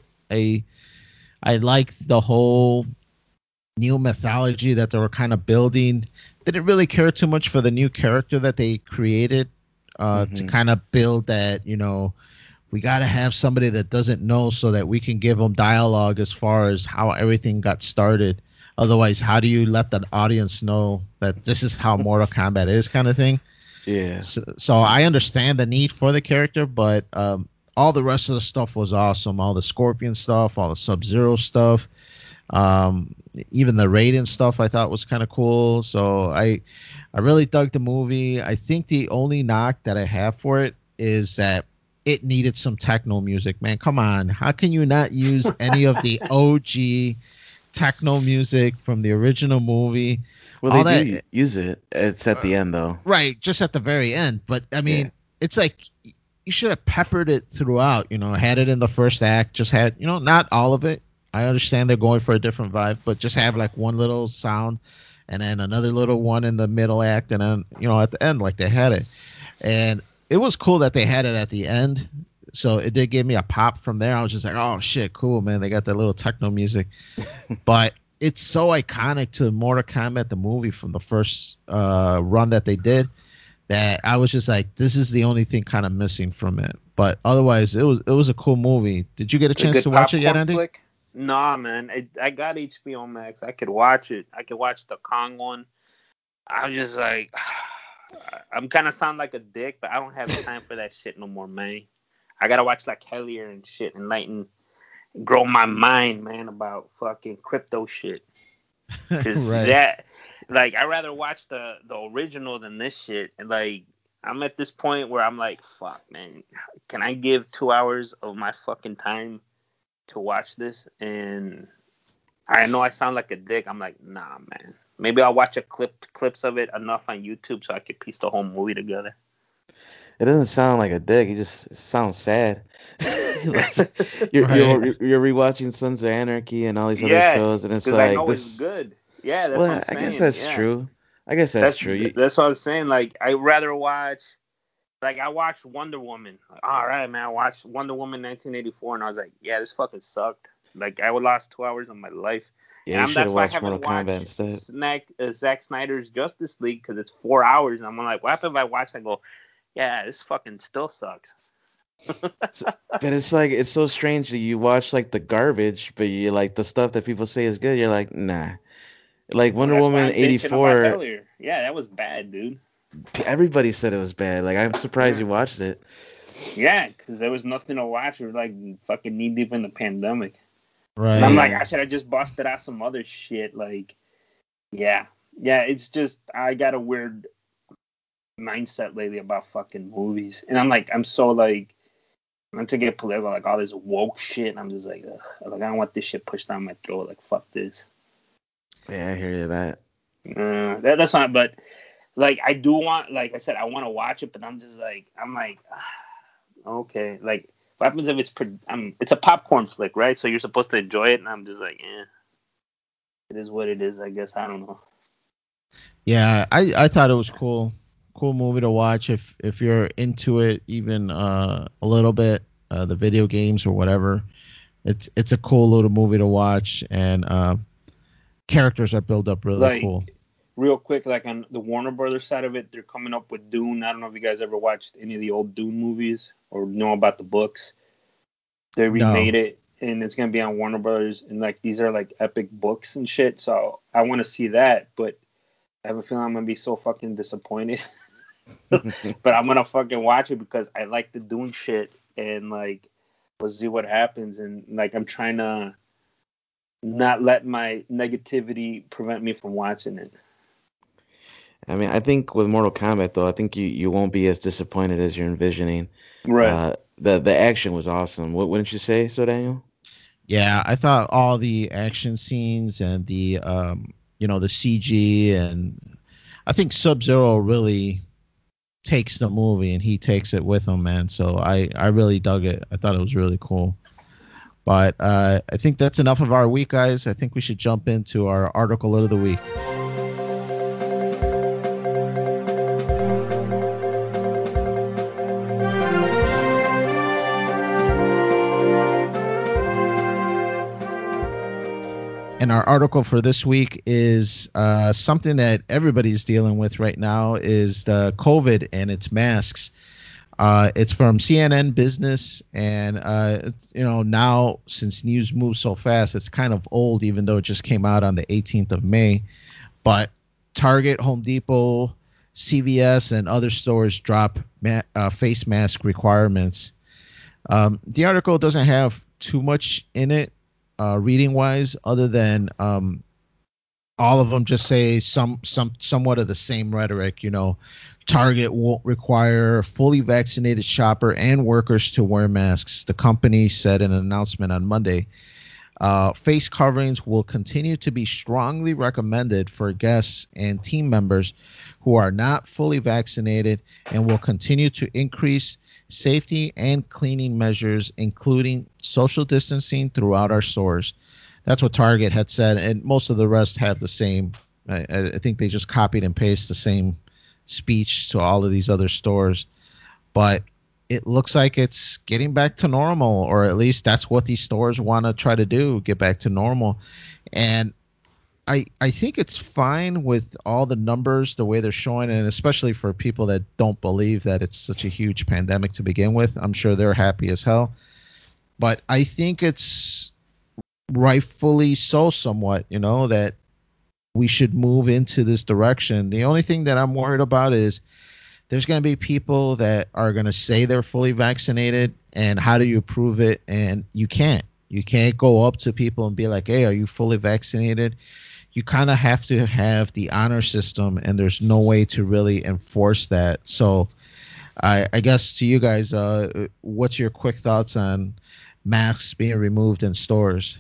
I liked the whole new mythology that they were kind of building. Didn't really care too much for the new character that they created to kind of build that, we got to have somebody that doesn't know so that we can give them dialogue as far as how everything got started. Otherwise, how do you let the audience know that this is how Mortal Kombat is, kind of thing? Yeah. So I understand the need for the character, but all the rest of the stuff was awesome. All the Scorpion stuff, all the Sub-Zero stuff, um, even the Raiden stuff I thought was kind of cool. So I really dug the movie. I think the only knock that I have for it is that it needed some techno music, man. Come on. How can you not use any of the OG techno music from the original movie? Well, All they that, do use it. It's at the end, though. right, just at the very end. But I mean, Yeah. it's like you should have peppered it throughout, had it in the first act, just had, not all of it. I understand they're going for a different vibe, but just have like one little sound and then another little one in the middle act and then, at the end like they had it. And it was cool that they had it at the end. So it did give me a pop from there. I was just like, oh shit, cool, man. They got that little techno music. But it's so iconic to Mortal Kombat, the movie from the first run that they did, that I was just like, this is the only thing kind of missing from it. But otherwise, it was a cool movie. Did you get a A chance good to watch it yet, popcorn Andy? flick? Nah, man. I got HBO Max. I could watch it. I could watch the Kong one. I was just like, I'm kind of sound like a dick, but I don't have time for that shit no more, man. I gotta watch like Hellier and shit, enlighten, grow my mind, man, about fucking crypto shit. Cause Right. that, like, I'd rather watch the original than this shit. And like, I'm at this point where I'm like, fuck, man, can I give 2 hours of my fucking time to watch this? And I know I sound like a dick. I'm like, nah, man. Maybe I'll watch clips of it enough on YouTube so I can piece the whole movie together. It doesn't sound like a dick. It just sounds sad. Like you're Right. you're you're rewatching Sons of Anarchy and all these other Yeah, shows, and it's because I like know it's this. good. Yeah, that's what I'm Well, I guess saying. that's Yeah, true. I guess that's that's true. that's what I was saying. Like, I rather watch. Like, I watched Wonder Woman. Like, all right, man. I watched Wonder Woman 1984, and I was like, yeah, this fucking sucked. Like, I lost 2 hours of my life, Yeah, and you should that's have why I watched haven't Mortal Kombat watched instead. Zack Snyder's Justice League because it's 4 hours, and I'm like, what happens if I watch? I go, yeah, this fucking still sucks. S- But it's like it's so strange that you watch like the garbage, but you like the stuff that people say is good. You're like, nah. Like Well, Wonder that's why Woman I'm bitching about 84, Hellier. Yeah, that was bad, dude. everybody said it was bad. Like I'm surprised Yeah, you watched it. yeah, because there was nothing to watch. We were like fucking knee deep in the pandemic, and I'm Right. like, Yeah. I should have just busted out some other shit. Like, yeah, yeah, it's just I got a weird mindset lately about fucking movies, and I'm like, I'm so like, not to get political, like all this woke shit. And I'm just like, ugh, like I don't want this shit pushed down my throat. Like, fuck this. Yeah, I hear you that. That's not. But like, I do want, like I said, I want to watch it, but I'm just like, okay. Like, what happens if it's a popcorn flick, right? So you're supposed to enjoy it, and I'm just like, it is what it is. I guess I don't know. Yeah, I thought it was cool. Cool movie to watch if you're into it even a little bit, the video games or whatever. It's a cool little movie to watch, and characters are built up really cool. Like, real quick, like on the Warner Brothers side of it, they're coming up with Dune. I don't know if you guys ever watched any of the old Dune movies or know about the books. They remade No. it, and it's gonna be on Warner Brothers. And like, these are like epic books and shit. So I want to see that, but I have a feeling I'm gonna be so fucking disappointed. But I'm gonna fucking watch it because I like the Dune shit, and like, we'll see what happens. And like, I'm trying to. not let my negativity prevent me from watching it. I mean, I think with Mortal Kombat though, I think you won't be as disappointed as you're envisioning. Right. The action was awesome. What wouldn't you say, so Daniel? Yeah, I thought all the action scenes and the the CG, and I think Sub Zero really takes the movie and he takes it with him, man. So I really dug it. I thought it was really cool. But I think that's enough of our week, guys. I think we should jump into our article of the week. And our article for this week is something that everybody's dealing with right now is the COVID and its masks. It's from CNN Business, and now since news moves so fast, it's kind of old, even though it just came out on the 18th of May. But Target, Home Depot, CVS, and other stores drop face mask requirements. The article doesn't have too much in it, reading wise, other than all of them just say somewhat of the same rhetoric. Target won't require a fully vaccinated shopper and workers to wear masks. The company said in an announcement on Monday. Face coverings will continue to be strongly recommended for guests and team members who are not fully vaccinated, and will continue to increase safety and cleaning measures, including social distancing throughout our stores. That's what Target had said, and most of the rest have the same. I think they just copied and pasted the same speech to all of these other stores. But it looks like it's getting back to normal, or at least that's what these stores want to try to do, get back to normal. And I think it's fine with all the numbers, the way they're showing, and especially for people that don't believe that it's such a huge pandemic to begin with. I'm sure they're happy as hell. But I think it's rightfully so somewhat, that we should move into this direction. The only thing that I'm worried about is there's going to be people that are going to say they're fully vaccinated, and how do you prove it? And you can't go up to people and be like, hey, are you fully vaccinated? You kind of have to have the honor system, and there's no way to really enforce that. So I guess to you guys, what's your quick thoughts on masks being removed in stores?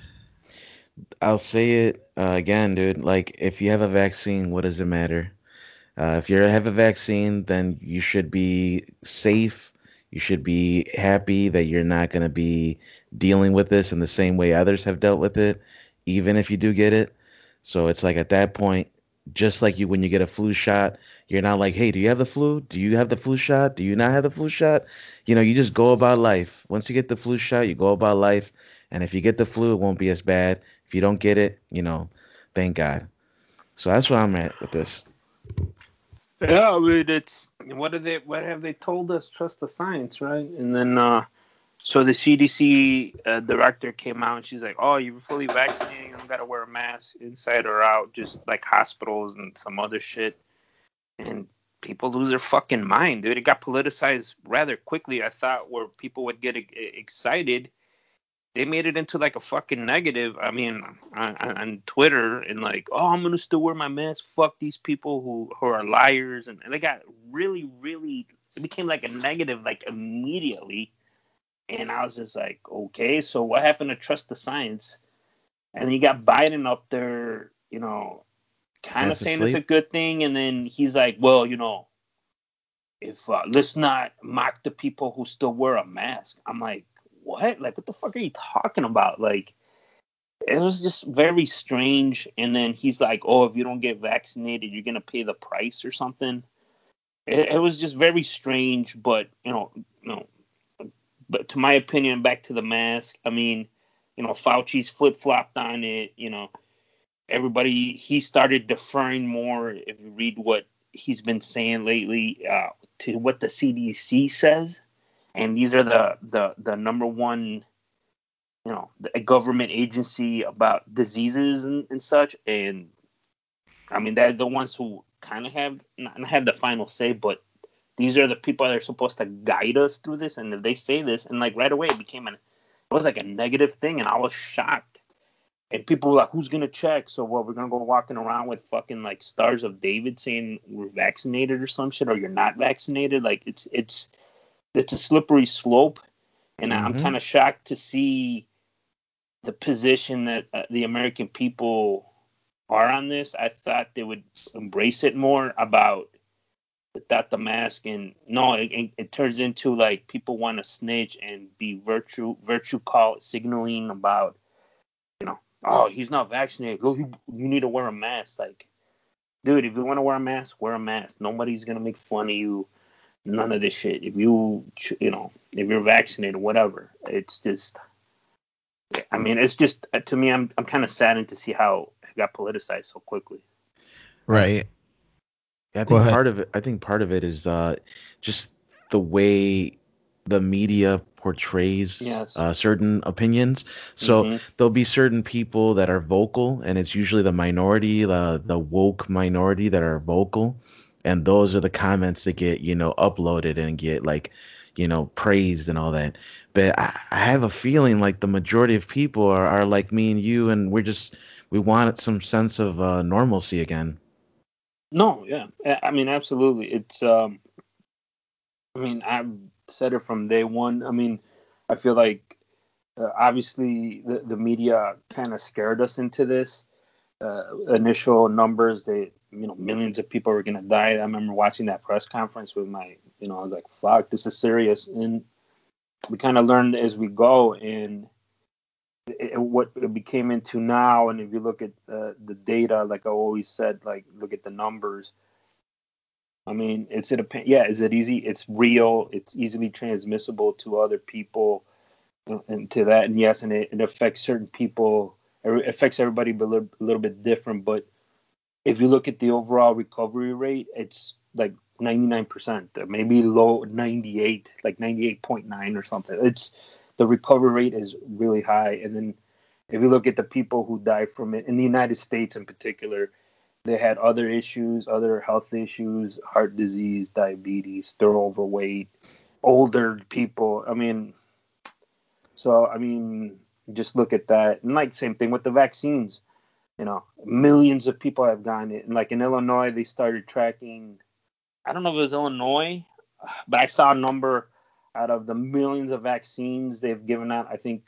I'll say it again, dude. Like, if you have a vaccine, what does it matter? If you have a vaccine, then you should be safe. You should be happy that you're not going to be dealing with this in the same way others have dealt with it, even if you do get it. So it's like at that point, just like you when you get a flu shot, you're not like, hey, do you have the flu? Do you have the flu shot? Do you not have the flu shot? You just go about life. Once you get the flu shot, you go about life. And if you get the flu, it won't be as bad. If you don't get it, thank God. So that's where I'm at with this. Yeah, I mean, it's what have they told us? Trust the science, right? And then so the CDC director came out and she's like, "Oh, you're fully vaccinated. You don't got to wear a mask inside or out, just like hospitals and some other shit." And people lose their fucking mind, dude. It got politicized rather quickly. I thought where people would get excited, they made it into like a fucking negative. I mean, on Twitter, and like, oh, I'm gonna still wear my mask. Fuck these people who are liars, and they got really, really. It became like a negative, like immediately. And I was just like, okay, so what happened to trust the science? And then you got Biden up there, kind of Half saying it's a asleep. good thing, and then he's like, well, if let's not mock the people who still wear a mask. I'm like, what? Like, what the fuck are you talking about? Like, it was just very strange. And then he's like, oh, if you don't get vaccinated, you're gonna pay the price or something. It was just very strange, but but to my opinion, back to the mask. I mean, Fauci's flip flopped on it. Everybody, he started deferring more. If you read what he's been saying lately, to what the CDC says, and these are the number one, the government agency about diseases and such. And I mean, they're the ones who kind of have not have the final say, but these are the people that are supposed to guide us through this. And if they say this, and like right away, it was like a negative thing, and I was shocked. and people were like, "Who's gonna check?" So what? We're gonna go walking around with fucking like stars of David saying we're vaccinated or some shit, or you're not vaccinated. Like it's a slippery slope, and I'm Mm-hmm. kind of shocked to see the position that the American people are on this. I thought they would embrace it more about without the mask, and no, it turns into like people want to snitch and be virtue call signaling about, you know, oh, he's not vaccinated. Oh, you need to wear a mask. Like, dude, if you want to wear a mask, wear a mask. Nobody's gonna make fun of you. None of this shit. If if you're vaccinated, whatever. It's just, I mean, it's just to me, I'm kind of saddened to see how it got politicized so quickly. Right. I Go think ahead. part of it. I think part of it is just the way the media portrays Yes. certain opinions. So Mm-hmm. there'll be certain people that are vocal, and it's usually the minority, the woke minority that are vocal, and those are the comments that get uploaded and get like praised and all that. But I have a feeling like the majority of people are like me and you, and we want some sense of normalcy again. No, yeah. I mean, absolutely. It's I mean, I've said it from day one. I mean, I feel like obviously the media kind of scared us into this. Initial numbers, millions of people were gonna die. I remember watching that press conference with I was like, fuck, this is serious. And we kind of learned as we go, and what it became into now. And if you look at the data, like I always said, like look at the numbers. I mean, is it easy? It's real. It's easily transmissible to other people, and to that. And yes, and it affects certain people. It affects everybody, but a little bit different. But if you look at the overall recovery rate, it's like 99%, maybe low 98, like 98.9 or something. It's the recovery rate is really high. And then if you look at the people who die from it in the United States in particular, they had other issues, other health issues, heart disease, diabetes, they're overweight, older people. I mean, just look at that. And like same thing with the vaccines. Millions of people have gotten it. And like in Illinois, they started tracking, I don't know if it was Illinois, but I saw a number out of the millions of vaccines they've given out. I think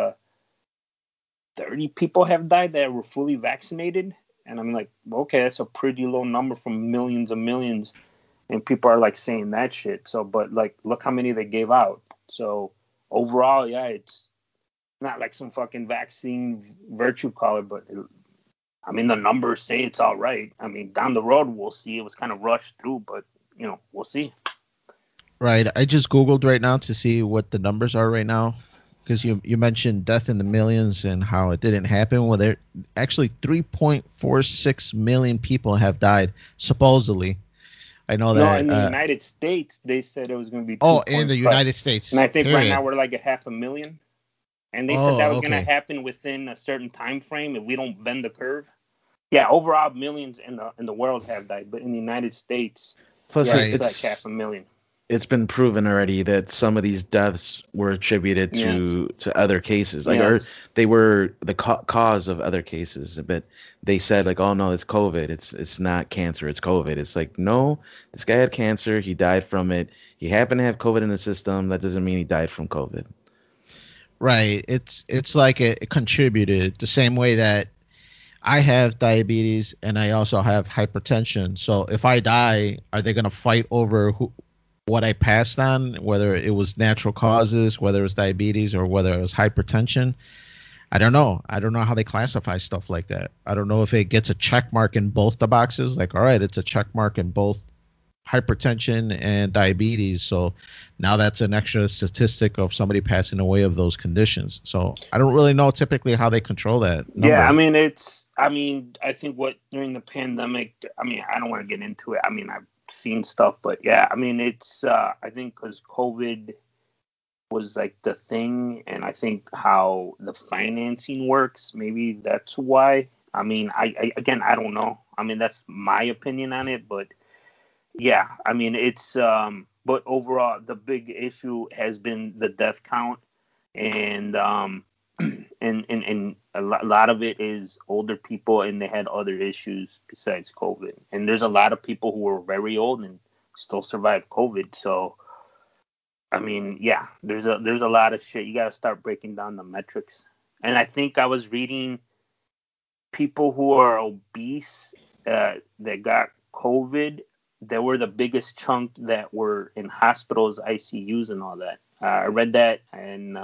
30 people have died that were fully vaccinated. And I'm like, okay, that's a pretty low number from millions and millions. And people are like saying that shit. So, but like, look how many they gave out. So overall, yeah, it's not like some fucking vaccine virtue color, but I mean, the numbers say it's all right. I mean, down the road, we'll see. It was kind of rushed through, but, we'll see. Right. I just Googled right now to see what the numbers are right now. Because you mentioned death in the millions and how it didn't happen. Well, there actually 3.46 million people have died, supposedly. I know No, that. in the United States, they said it was going to be Oh, in the 2.5. United And States, I think right now period. we're like at 500,000. And they said that Oh, was going to okay. happen within a certain time frame if we don't bend the curve. Yeah, overall, millions in the world have died. But in the United States, Plus, yeah, it, Right. it's like half it's a million. it's been proven already that some of these deaths were attributed Yes. to other cases, like or Yes. they were the cause of other cases. But they said like, oh no, it's COVID. It's not cancer. It's COVID. It's like no, this guy had cancer. He died from it. He happened to have COVID in the system. That doesn't mean he died from COVID. Right. It's like it contributed the same way that I have diabetes and I also have hypertension. So if I die, are they going to fight over what I passed on, whether it was natural causes, whether it was diabetes, or whether it was hypertension? I don't know. I don't know how they classify stuff like that. I don't know if it gets a check mark in both the boxes. Like, all right, it's a check mark in both hypertension and diabetes. So now that's an extra statistic of somebody passing away of those conditions. So I don't really know typically how they control that Yeah, number. I think what during the pandemic, I don't want to get into it. I've seen stuff, but yeah, I think because COVID was like the thing, and I think how the financing works, maybe that's why. Again, I don't know. That's my opinion on it, but yeah, but overall, the big issue has been the death count, and and lot of it is older people, and they had other issues besides COVID. And there's a lot of people who were very old and still survived COVID. So, I mean, yeah, there's a lot of shit. You got to start breaking down the metrics. And I think I was reading people who are obese that got COVID. They were the biggest chunk that were in hospitals, ICUs, and all that. I read that, and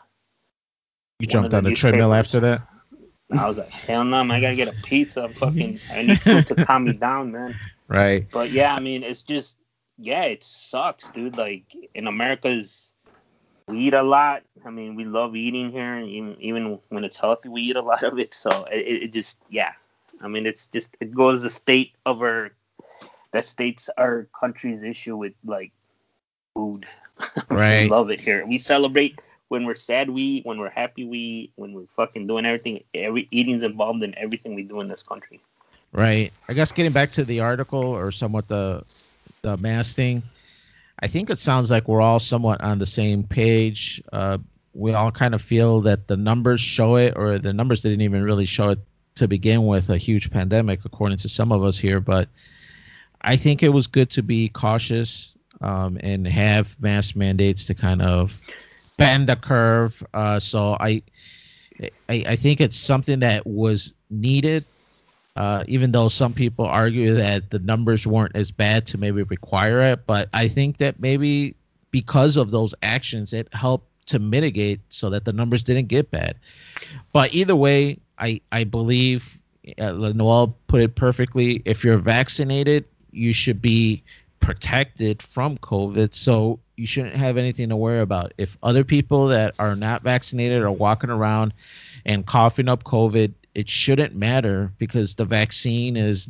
You jumped on the treadmill after that? I was like, hell no, man, I gotta get a pizza. I need food to calm me down, man. Right. But yeah, I mean, it's just, yeah, it sucks, dude. Like, in America's, we eat a lot. I mean, we love eating here. Even when it's healthy, we eat a lot of it. So it just, yeah. I mean, it's just, it goes that states our country's issue with, like, food. Right. We love it here. We celebrate when we're sad, we eat. When we're happy, we eat. When we're fucking doing everything, eating's involved in everything we do in this country. Right. I guess getting back to the article, or somewhat the mask thing, I think it sounds like we're all somewhat on the same page. We all kind of feel that the numbers show it, or the numbers didn't even really show it to begin with, a huge pandemic, according to some of us here. But I think it was good to be cautious and have mask mandates to kind of bend the curve. So I think it's something that was needed. Even though some people argue that the numbers weren't as bad to maybe require it. But I think that maybe because of those actions, it helped to mitigate so that the numbers didn't get bad. But either way, I believe Noel put it perfectly. If you're vaccinated, you should be protected from COVID. So you shouldn't have anything to worry about. If other people that are not vaccinated are walking around and coughing up COVID, it shouldn't matter, because the vaccine is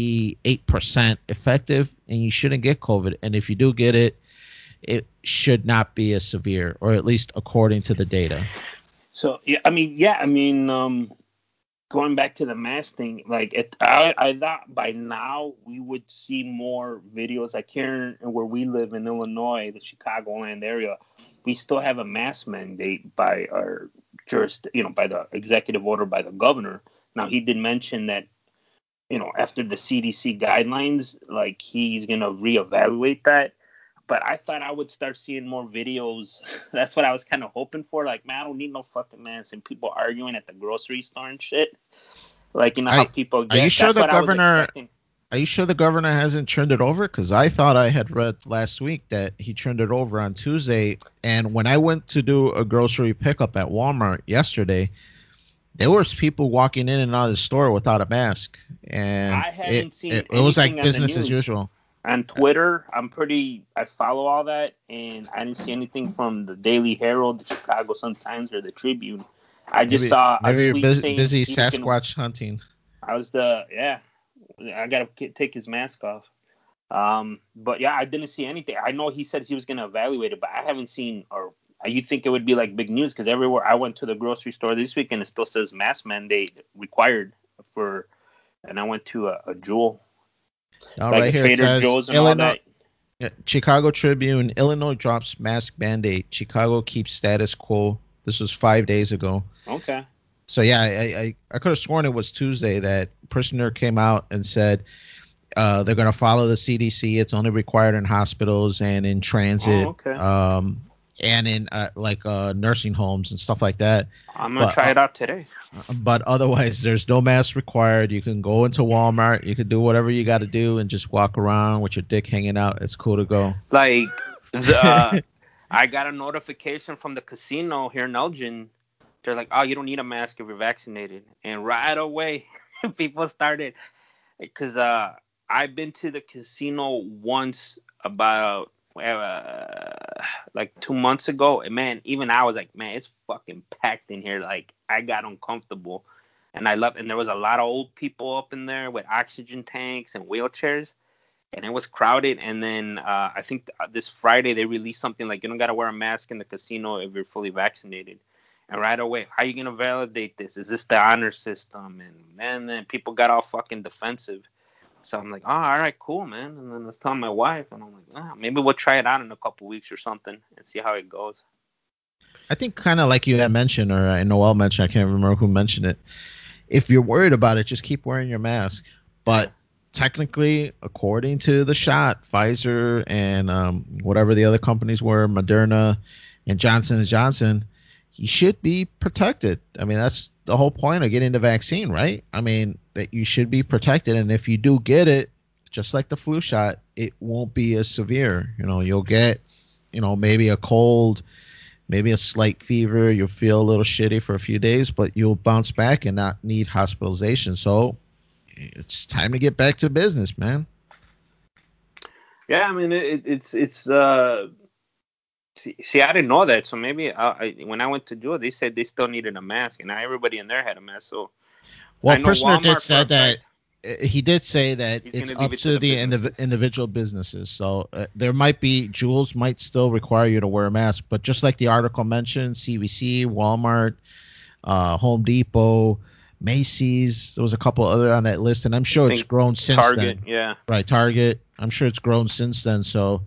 98% effective and you shouldn't get COVID. And if you do get it, it should not be as severe, or at least according to the data. So, yeah, I mean, going back to the mask thing, like, I thought by now we would see more videos. Like here where we live in Illinois, the Chicagoland area, we still have a mask mandate by our by the executive order by the governor. Now, he did mention that, after the CDC guidelines, like, he's gonna reevaluate that. But I thought I would start seeing more videos. That's what I was kind of hoping for. Like, man, I don't need no fucking mask, and people arguing at the grocery store and shit. Like, how people get. Are you sure That's the what governor? I was expecting. Are you sure the governor hasn't turned it over? Because I thought I had read last week that he turned it over on Tuesday. And when I went to do a grocery pickup at Walmart yesterday, there was people walking in and out of the store without a mask, and I haven't seen it was like anything on the business as news. usual. On Twitter, I follow all that, and I didn't see anything from the Daily Herald, the Chicago Sun-Times, or the Tribune. I just saw a Maybe tweet you're saying busy he was gonna. Sasquatch hunting. I gotta take his mask off. But yeah, I didn't see anything. I know he said he was gonna evaluate it, but I haven't seen. Or you think it would be like big news? Because everywhere I went to the grocery store this week, and it still says mask mandate required for. And I went to a Jewel, like Right a here it Trader says Joe's and all Illinois. that. Chicago Tribune, Illinois drops mask mandate. Chicago keeps status quo. This was 5 days ago. Okay. So yeah, I could have sworn it was Tuesday that Prisoner came out and said they're going to follow the CDC. It's only required in hospitals and in transit, Okay. and in nursing homes and stuff like that. I'm gonna try it out today. But otherwise, there's no mask required. You can go into Walmart. You can do whatever you got to do and just walk around with your dick hanging out. It's cool to go. Like, I got a notification from the casino here in Elgin. They're like, "Oh, you don't need a mask if you're vaccinated." And right away, people started, because I've been to the casino once about like 2 months ago, and man, even I was like, "Man, it's fucking packed in here." Like, I got uncomfortable, and and there was a lot of old people up in there with oxygen tanks and wheelchairs. And it was crowded. And then I think this Friday they released something like, you don't got to wear a mask in the casino if you're fully vaccinated. And right away, how are you going to validate this? Is this the honor system? And then people got all fucking defensive. So I'm like, oh, all right, cool, man. And then I was telling my wife, and I'm like, maybe we'll try it out in a couple weeks or something and see how it goes. I think kind of like you had mentioned, or Noel mentioned, I can't remember who mentioned it. If you're worried about it, just keep wearing your mask. But technically, according to the shot, Pfizer and whatever the other companies were, Moderna and Johnson and Johnson, you should be protected. I mean, that's the whole point of getting the vaccine, right? I mean, that you should be protected, and if you do get it, just like the flu shot, it won't be as severe. You know, you'll get, maybe a cold, maybe a slight fever. You'll feel a little shitty for a few days, but you'll bounce back and not need hospitalization. So it's time to get back to business, man. Yeah, I mean it's. See, I didn't know that, so maybe when I went to Jewel, they said they still needed a mask, and now everybody in there had a mask. So Well, I know Kushner did Walmart for a said that fact he did say that he's it's gonna leave up it to to the the businesses. individual businesses. So there might be Jules might still require you to wear a mask, but just like the article mentioned, CVC, Walmart, Home Depot, Macy's. There was a couple other on that list, and I'm I sure it's think grown since Target, then. yeah. Right, Target. I'm sure it's grown since then. So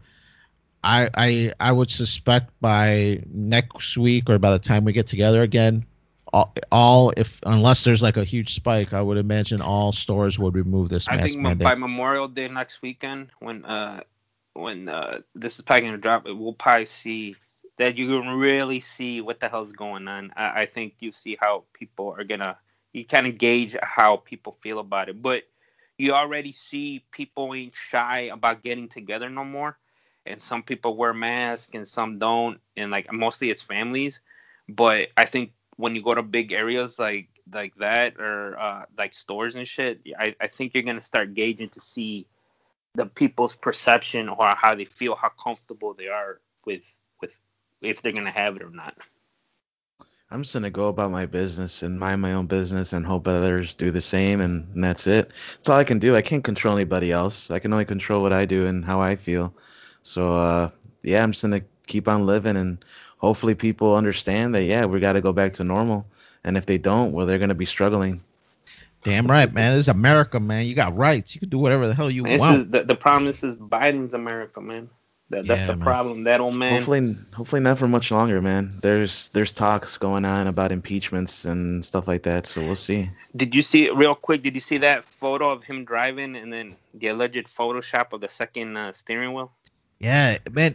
I would suspect by next week or by the time we get together again, all if unless there's like a huge spike, I would imagine all stores would remove this I mask think by mandate. Memorial Day next weekend, when this is probably gonna drop, we'll probably see that you can really see what the hell's going on. I think you see how people are gonna you kind of gauge how people feel about it, but you already see people ain't shy about getting together no more, and some people wear masks and some don't, and like mostly it's families. But I think when you go to big areas like that or like stores and shit, I think you're gonna start gauging to see the people's perception or how they feel, how comfortable they are with if they're gonna have it or not. I'm just gonna go about my business and mind my own business and hope others do the same, and that's it. That's all I can do. I can't control anybody else. I can only control what I do and how I feel. So, yeah, I'm just gonna keep on living, and hopefully people understand that. Yeah, we got to go back to normal. And if they don't, well, they're gonna be struggling. Damn right, man. This is America, man. You got rights. You can do whatever the hell you This want. is the problem. This is Biden's America, man. That's the Yeah, man. problem. That old man. Hopefully not for much longer, man. There's talks going on about impeachments and stuff like that. So we'll see. Did you see real quick? Did you see that photo of him driving and then the alleged Photoshop of the second steering wheel? Yeah, man.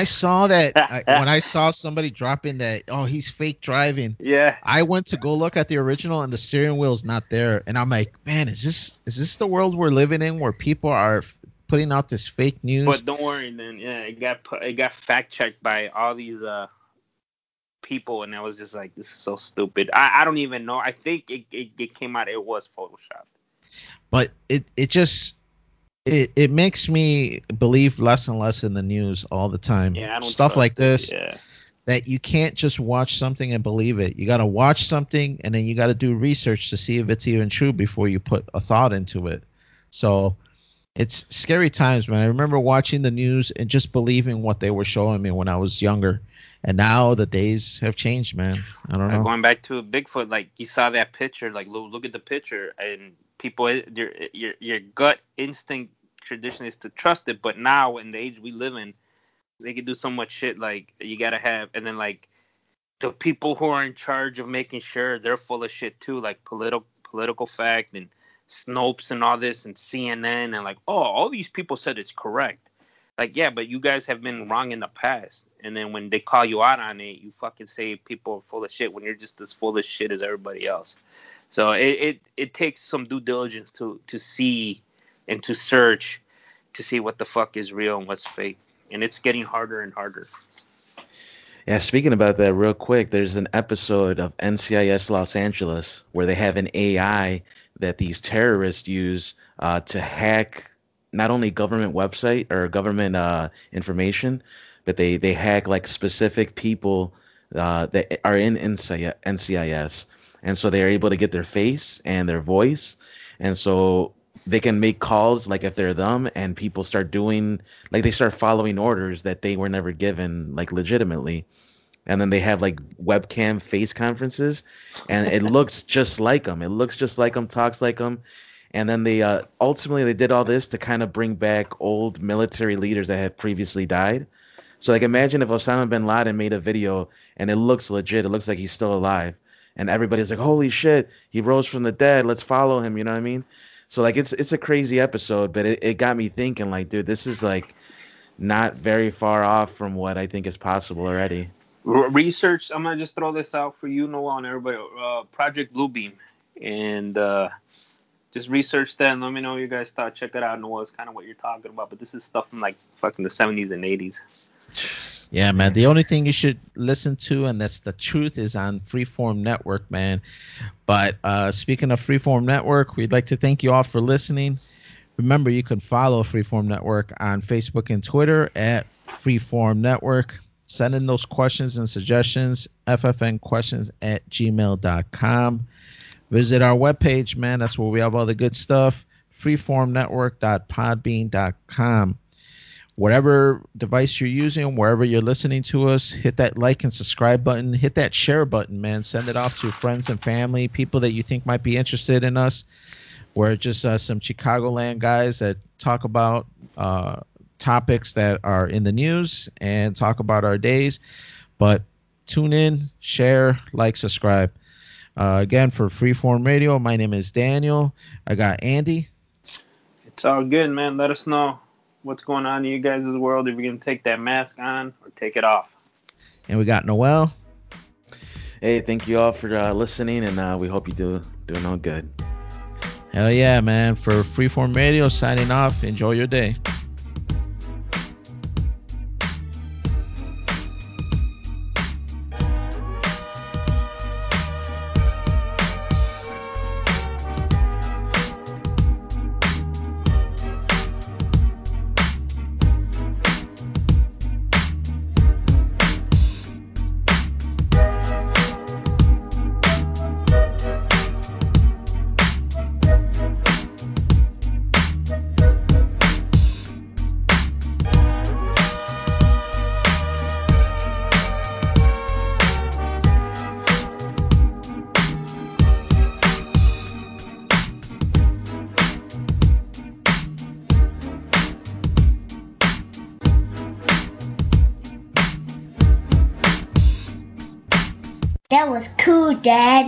When I saw somebody dropping that, oh, he's fake driving. Yeah, I went to go look at the original, and the steering wheel's not there. And I'm like, man, is this the world we're living in, where people are putting out this fake news? but don't worry. Then yeah, it got fact checked by all these people, and I was just like, this is so stupid. I don't even know. I think it came out. It was Photoshop. But it makes me believe less and less in the news all the time. Yeah, I don't Stuff like trust it. this, Yeah. that you can't just watch something and believe it. You got to watch something and then you got to do research to see if it's even true before you put a thought into it. So it's scary times, man. I remember watching the news and just believing what they were showing me when I was younger. And now the days have changed, man. I don't know. Going back to Bigfoot, like you saw that picture, like look at the picture, and people, your gut instinct traditionally is to trust it, but now in the age we live in, they can do so much shit. Like you gotta have, and then like the people who are in charge of making sure they're full of shit too, like political fact and Snopes and all this and CNN and like, oh, all these people said it's correct. Like, yeah, but you guys have been wrong in the past. And then when they call you out on it, you fucking say people are full of shit when you're just as full of shit as everybody else. So it takes some due diligence to see and to search to see what the fuck is real and what's fake. And it's getting harder and harder. Yeah, speaking about that real quick, there's an episode of NCIS Los Angeles where they have an AI that these terrorists use to hack not only government website or government information, but they hack like specific people that are in NCIS. And so they're able to get their face and their voice. And so they can make calls like if they're them, and people start doing like they start following orders that they were never given like legitimately. And then they have like webcam face conferences, and it looks just like them. It looks just like them, talks like them. And then they ultimately they did all this to kind of bring back old military leaders that had previously died. So like imagine if Osama bin Laden made a video and it looks legit, it looks like he's still alive, and everybody's like, "Holy shit, he rose from the dead. Let's follow him." You know what I mean? So like it's a crazy episode, but it got me thinking like, dude, this is like not very far off from what I think is possible already. Research. I'm gonna just throw this out for you, Noah, and everybody. Project Bluebeam, and just research that and let me know what you guys thought. Check it out. Noah, it's kind of what you're talking about, but this is stuff from like fucking the 70s and 80s. Yeah, man. The only thing you should listen to, and that's the truth, is on Freeform Network, man. But speaking of Freeform Network, we'd like to thank you all for listening. Remember, you can follow Freeform Network on Facebook and Twitter at Freeform Network. Send in those questions and suggestions, ffnquestions@gmail.com. Visit our webpage, man. That's where we have all the good stuff. Freeformnetwork.podbean.com. Whatever device you're using, wherever you're listening to us, hit that like and subscribe button. Hit that share button, man. Send it off to friends and family, people that you think might be interested in us. We're just some Chicagoland guys that talk about topics that are in the news and talk about our days. But tune in, share, like, subscribe. Again, for Freeform Radio, my name is Daniel. I got Andy. It's all good, man. Let us know what's going on in you guys' world. If you're going to take that mask on or take it off. And we got Noel. Hey, thank you all for listening, and we hope you doing all good. Hell yeah, man. For Freeform Radio, signing off. Enjoy your day. That was cool, Dad.